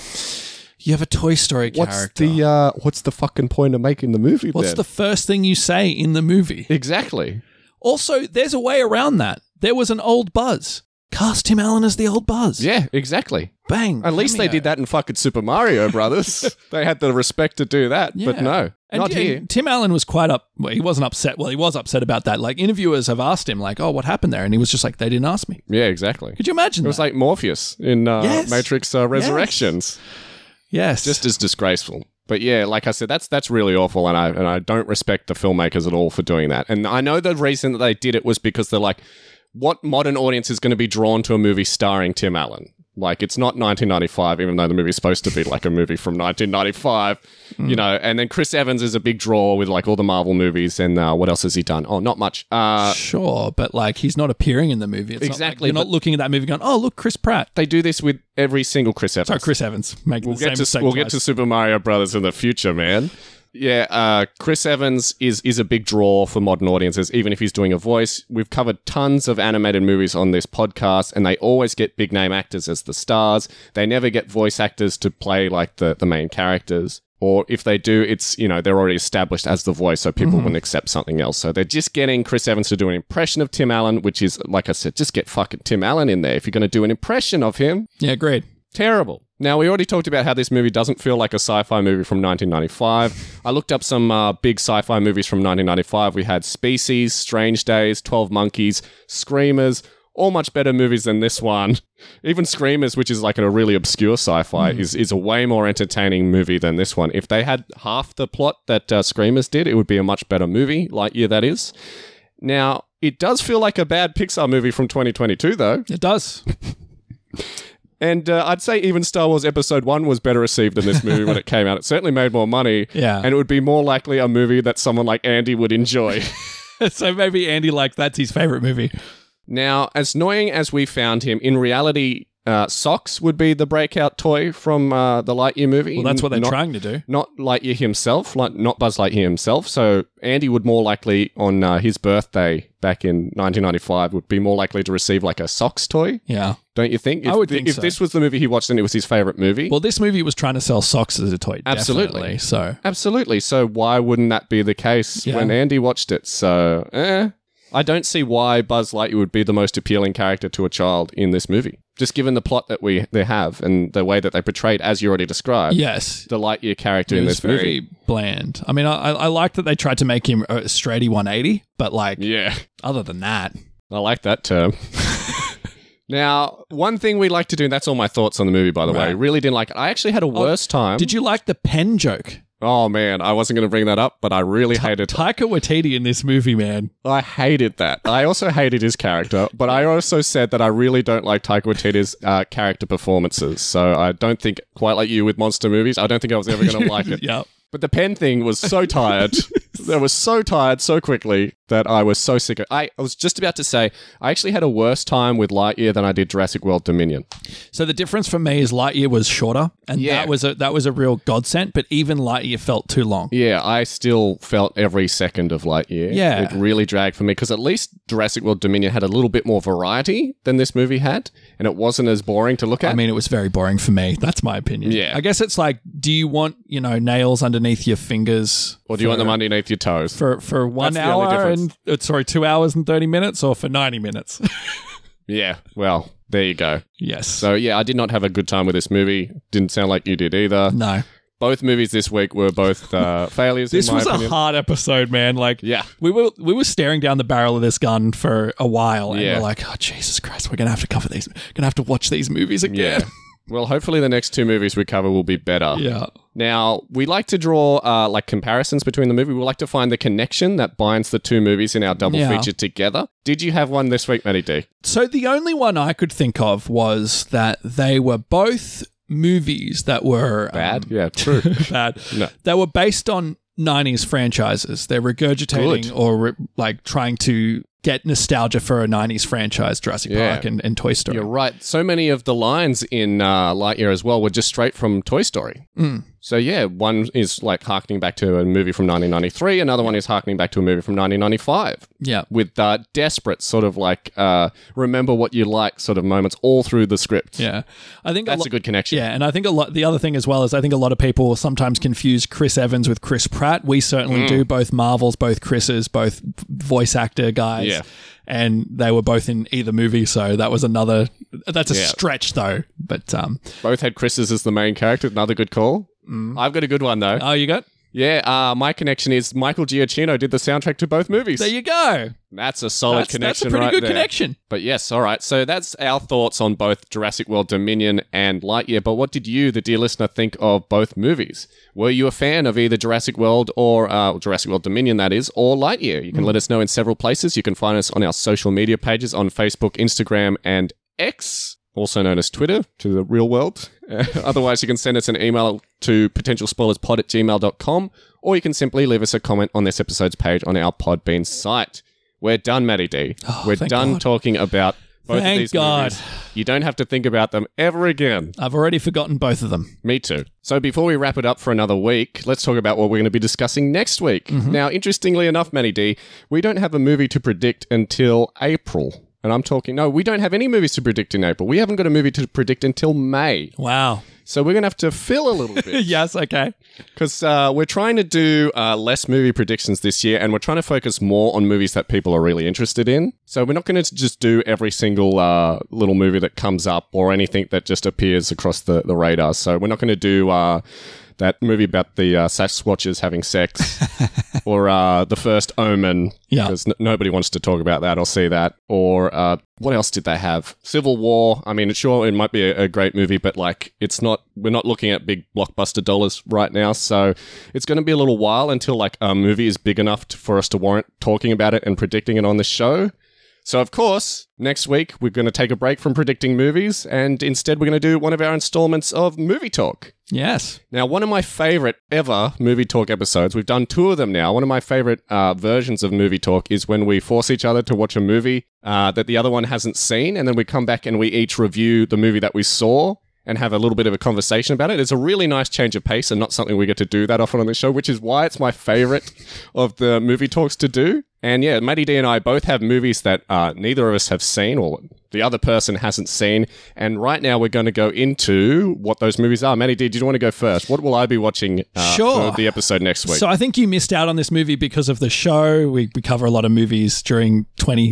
You have a Toy Story character. What's the fucking point of making the movie What's the first thing you say in the movie? Exactly. Also, there's a way around that. There was an old Buzz. Cast Tim Allen as the old Buzz. Yeah, exactly. Bang. At least they did that in fucking Super Mario Brothers. They had the respect to do that, but no, not here. Tim Allen was he wasn't upset. Well, he was upset about that. Like, interviewers have asked him, like, oh, what happened there? And he was just like, they didn't ask me. Yeah, exactly. Could you imagine It was like Morpheus in Matrix Resurrections. Yes. Just as disgraceful. But yeah, like I said, that's really awful, and I don't respect the filmmakers at all for doing that. And I know the reason that they did it was because they're like, what modern audience is going to be drawn to a movie starring Tim Allen? Like, it's not 1995, even though the movie's supposed to be like a movie from 1995, you know. And then Chris Evans is a big draw with like all the Marvel movies. And what else has he done? Oh, not much. Sure, but like, he's not appearing in the movie. It's exactly. You're not looking at that movie going, oh, look, Chris Pratt. They do this with every single Chris Evans. Sorry, Chris Evans. We'll get to Super Mario Brothers in the future, man. Yeah, Chris Evans is a big draw for modern audiences, even if he's doing a voice. We've covered tons of animated movies on this podcast, and they always get big name actors as the stars. They never get voice actors to play like the main characters. Or if they do, it's, you know, they're already established as the voice, so people wouldn't accept something else. So they're just getting Chris Evans to do an impression of Tim Allen, which is, like I said, just get fucking Tim Allen in there if you're going to do an impression of him. Yeah, great. Terrible. Now, we already talked about how this movie doesn't feel like a sci-fi movie from 1995. I looked up some big sci-fi movies from 1995. We had Species, Strange Days, 12 Monkeys, Screamers, all much better movies than this one. Even Screamers, which is like a really obscure sci-fi, is a way more entertaining movie than this one. If they had half the plot that Screamers did, it would be a much better movie, Lightyear that is. Now, it does feel like a bad Pixar movie from 2022, though. It does. And I'd say even Star Wars Episode 1 was better received than this movie when it came out. It certainly made more money. Yeah. And it would be more likely a movie that someone like Andy would enjoy. So maybe Andy, like, that's his favorite movie. Now, as annoying as we found him, in reality, Socks would be the breakout toy from the Lightyear movie. Well, that's what they're trying to do. Not Lightyear himself, not Buzz Lightyear himself. So Andy would more likely, on his birthday back in 1995, would be more likely to receive like a Socks toy. Yeah. Don't you think? I would think if so. this was the movie he watched and it was his favorite movie. Well, this movie was trying to sell socks as a toy. Absolutely. So Absolutely. So why wouldn't that be the case when Andy watched it? So, I don't see why Buzz Lightyear would be the most appealing character to a child in this movie. Just given the plot that they have and the way that they portrayed, as you already described, yes, the Lightyear character in this movie. Very bland. I mean, I like that they tried to make him a straighty 180, but like, other than that, I like that term. Now, one thing we like to do, and that's all my thoughts on the movie, by the way. Really didn't like it. I actually had a worse time. Did you like the pen joke? Oh, man, I wasn't going to bring that up, but I really hated Taika Waititi in this movie, man. I hated that. I also hated his character, but I also said that I really don't like Taika Waititi's character performances. So I don't think, quite like you with monster movies, I don't think I was ever going to like it. Yep. But the pen thing was so tired. I was so tired so quickly that I was so sick of it. I was just about to say, I actually had a worse time with Lightyear than I did Jurassic World Dominion. So the difference for me is Lightyear was shorter, and that was a real godsend, but even Lightyear felt too long. Yeah, I still felt every second of Lightyear. Yeah. It really dragged for me, because at least Jurassic World Dominion had a little bit more variety than this movie had, and it wasn't as boring to look at. I mean, it was very boring for me. That's my opinion. Yeah. I guess it's like, do you want, nails underneath your fingers? Or do you want them underneath your toes? For 1 hour and 2 hours and 30 minutes, or for 90 minutes? Yeah, well, there you go. Yes. So yeah, I did not have a good time with this movie. Didn't sound like you did either. No. Both movies this week were both failures. This in my was opinion. a hard episode, man. Like, yeah, we were staring down the barrel of this gun for a while, and Yeah. we're like, oh Jesus Christ, we're gonna have to cover these. Gonna have to watch these movies again. yeah. Well, hopefully the next two movies we cover will be better. Yeah. Now, we like to draw like comparisons between the movie. We like to find the connection that binds the two movies in our double feature together. Did you have one this week, Matty D? So the only one I could think of was that they were both movies that were Bad? Yeah, true. bad. No. They were based on 90s franchises. They're regurgitating Good. or like trying to get nostalgia for a 90s franchise, Jurassic Park and Toy Story. You're right. So many of the lines in Lightyear as well were just straight from Toy Story. So yeah, one is like harkening back to a movie from 1993. Another one is harkening back to a movie from 1995. Yeah. With desperate sort of like remember what you like sort of moments all through the script. Yeah. I think that's a good connection. Yeah, and I think the other thing as well is I think a lot of people sometimes confuse Chris Evans with Chris Pratt. We certainly do, both Marvels, both Chris's, both voice actor guys. Yeah. And they were both in either movie, so that was that's a stretch though. But both had Chris's as the main character. Another good call. I've got a good one though. Oh, you got? Yeah, my connection is Michael Giacchino did the soundtrack to both movies. There you go. That's a solid connection. That's a pretty right good there. connection. But yes, all right. So that's our thoughts on both Jurassic World Dominion and Lightyear. But what did you, the dear listener, think of both movies? Were you a fan of either Jurassic World or Jurassic World Dominion, that is, or Lightyear? You can let us know in several places. You can find us on our social media pages on Facebook, Instagram, and X, also known as Twitter, to the real world. Otherwise, you can send us an email to potentialspoilerspod@gmail.com, or you can simply leave us a comment on this episode's page on our Podbean site. We're done, Matty D. We're done talking about both of these movies. You don't have to think about them ever again. I've already forgotten both of them. Me too. So before we wrap it up for another week, let's talk about what we're going to be discussing next week. Now, interestingly enough, Matty D, we don't have a movie to predict until April. And I'm talking, no, we don't have any movies to predict in April. We haven't got a movie to predict until May. Wow. So we're going to have to fill a little bit. Yes, okay. Because we're trying to do less movie predictions this year, and we're trying to focus more on movies that people are really interested in. So we're not going to just do every single little movie that comes up or anything that just appears across the radar. So we're not going to do that movie about the Sasquatches having sex or The First Omen, because nobody wants to talk about that or see that. Or what else did they have? Civil War. I mean, sure, it might be a great movie, but like we're not looking at big blockbuster dollars right now. So it's going to be a little while until like a movie is big enough for us to warrant talking about it and predicting it on the show. So, of course, next week we're going to take a break from predicting movies, and instead we're going to do one of our installments of Movie Talk. Yes. Now, one of my favorite ever Movie Talk episodes, we've done 2 of them now. One of my favorite versions of Movie Talk is when we force each other to watch a movie that the other one hasn't seen, and then we come back and we each review the movie that we saw and have a little bit of a conversation about it. It's a really nice change of pace and not something we get to do that often on the show, which is why it's my favorite of the Movie Talks to do. And yeah, Matty D and I both have movies that neither of us have seen or the other person hasn't seen. And right now we're going to go into what those movies are. Matty D, do you want to go first? What will I be watching for the episode next week? So I think you missed out on this movie because of the show. We cover a lot of movies during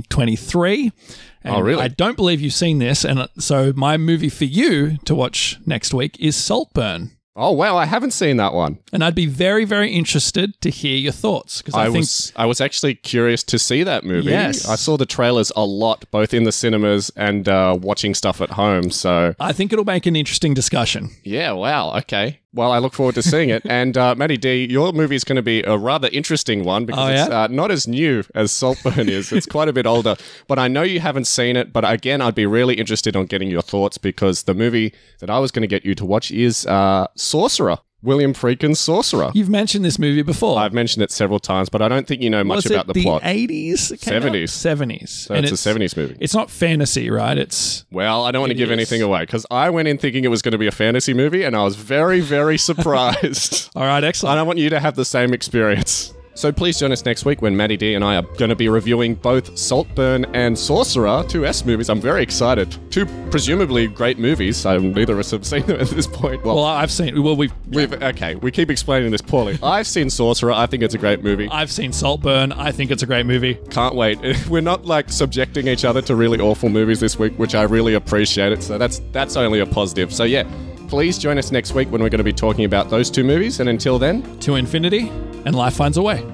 2023. And oh, really? I don't believe you've seen this. And so my movie for you to watch next week is Saltburn. Oh, wow. I haven't seen that one. And I'd be very, very interested to hear your thoughts. Because I was actually curious to see that movie. Yes. I saw the trailers a lot, both in the cinemas and watching stuff at home. So I think it'll make an interesting discussion. Yeah, wow. Okay. Well, I look forward to seeing it. And Matty D, your movie is going to be a rather interesting one because it's not as new as Saltburn is. It's quite a bit older. But I know you haven't seen it. But again, I'd be really interested on getting your thoughts because the movie that I was going to get you to watch is Sorcerer. William Friedkin's Sorcerer. You've mentioned this movie before. I've mentioned it several times, but I don't think you know much about the plot. 80s? 70s. 70s. So it's a 70s movie. It's not fantasy, right? Well, I don't want to give anything away because I went in thinking it was going to be a fantasy movie and I was very, very surprised. All right, excellent. And I want you to have the same experience. So please join us next week when Matty D and I are going to be reviewing both Saltburn and Sorcerer, 2 S movies. I'm very excited. 2 presumably great movies. Neither of us have seen them at this point. Well, I've seen... Well, okay, we keep explaining this poorly. I've seen Sorcerer. I think it's a great movie. I've seen Saltburn. I think it's a great movie. Can't wait. We're not like subjecting each other to really awful movies this week, which I really appreciate it. So that's only a positive. So yeah, please join us next week when we're going to be talking about those 2 movies. And until then... To infinity and life finds a way.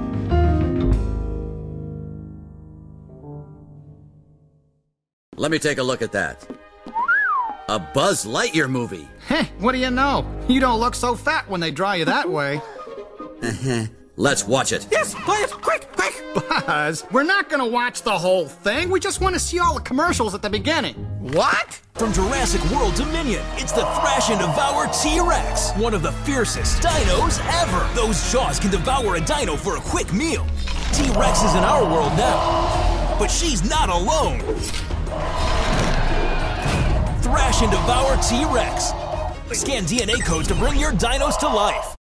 Let me take a look at that. A Buzz Lightyear movie. Heh, what do you know? You don't look so fat when they draw you that way. Let's watch it. Yes, please, quick. Buzz, we're not gonna watch the whole thing. We just want to see all the commercials at the beginning. What? From Jurassic World Dominion, it's the Thrash and Devour T-Rex, one of the fiercest dinos ever. Those jaws can devour a dino for a quick meal. T-Rex is in our world now. But she's not alone. Thrash and devour T-Rex. Scan DNA codes to bring your dinos to life.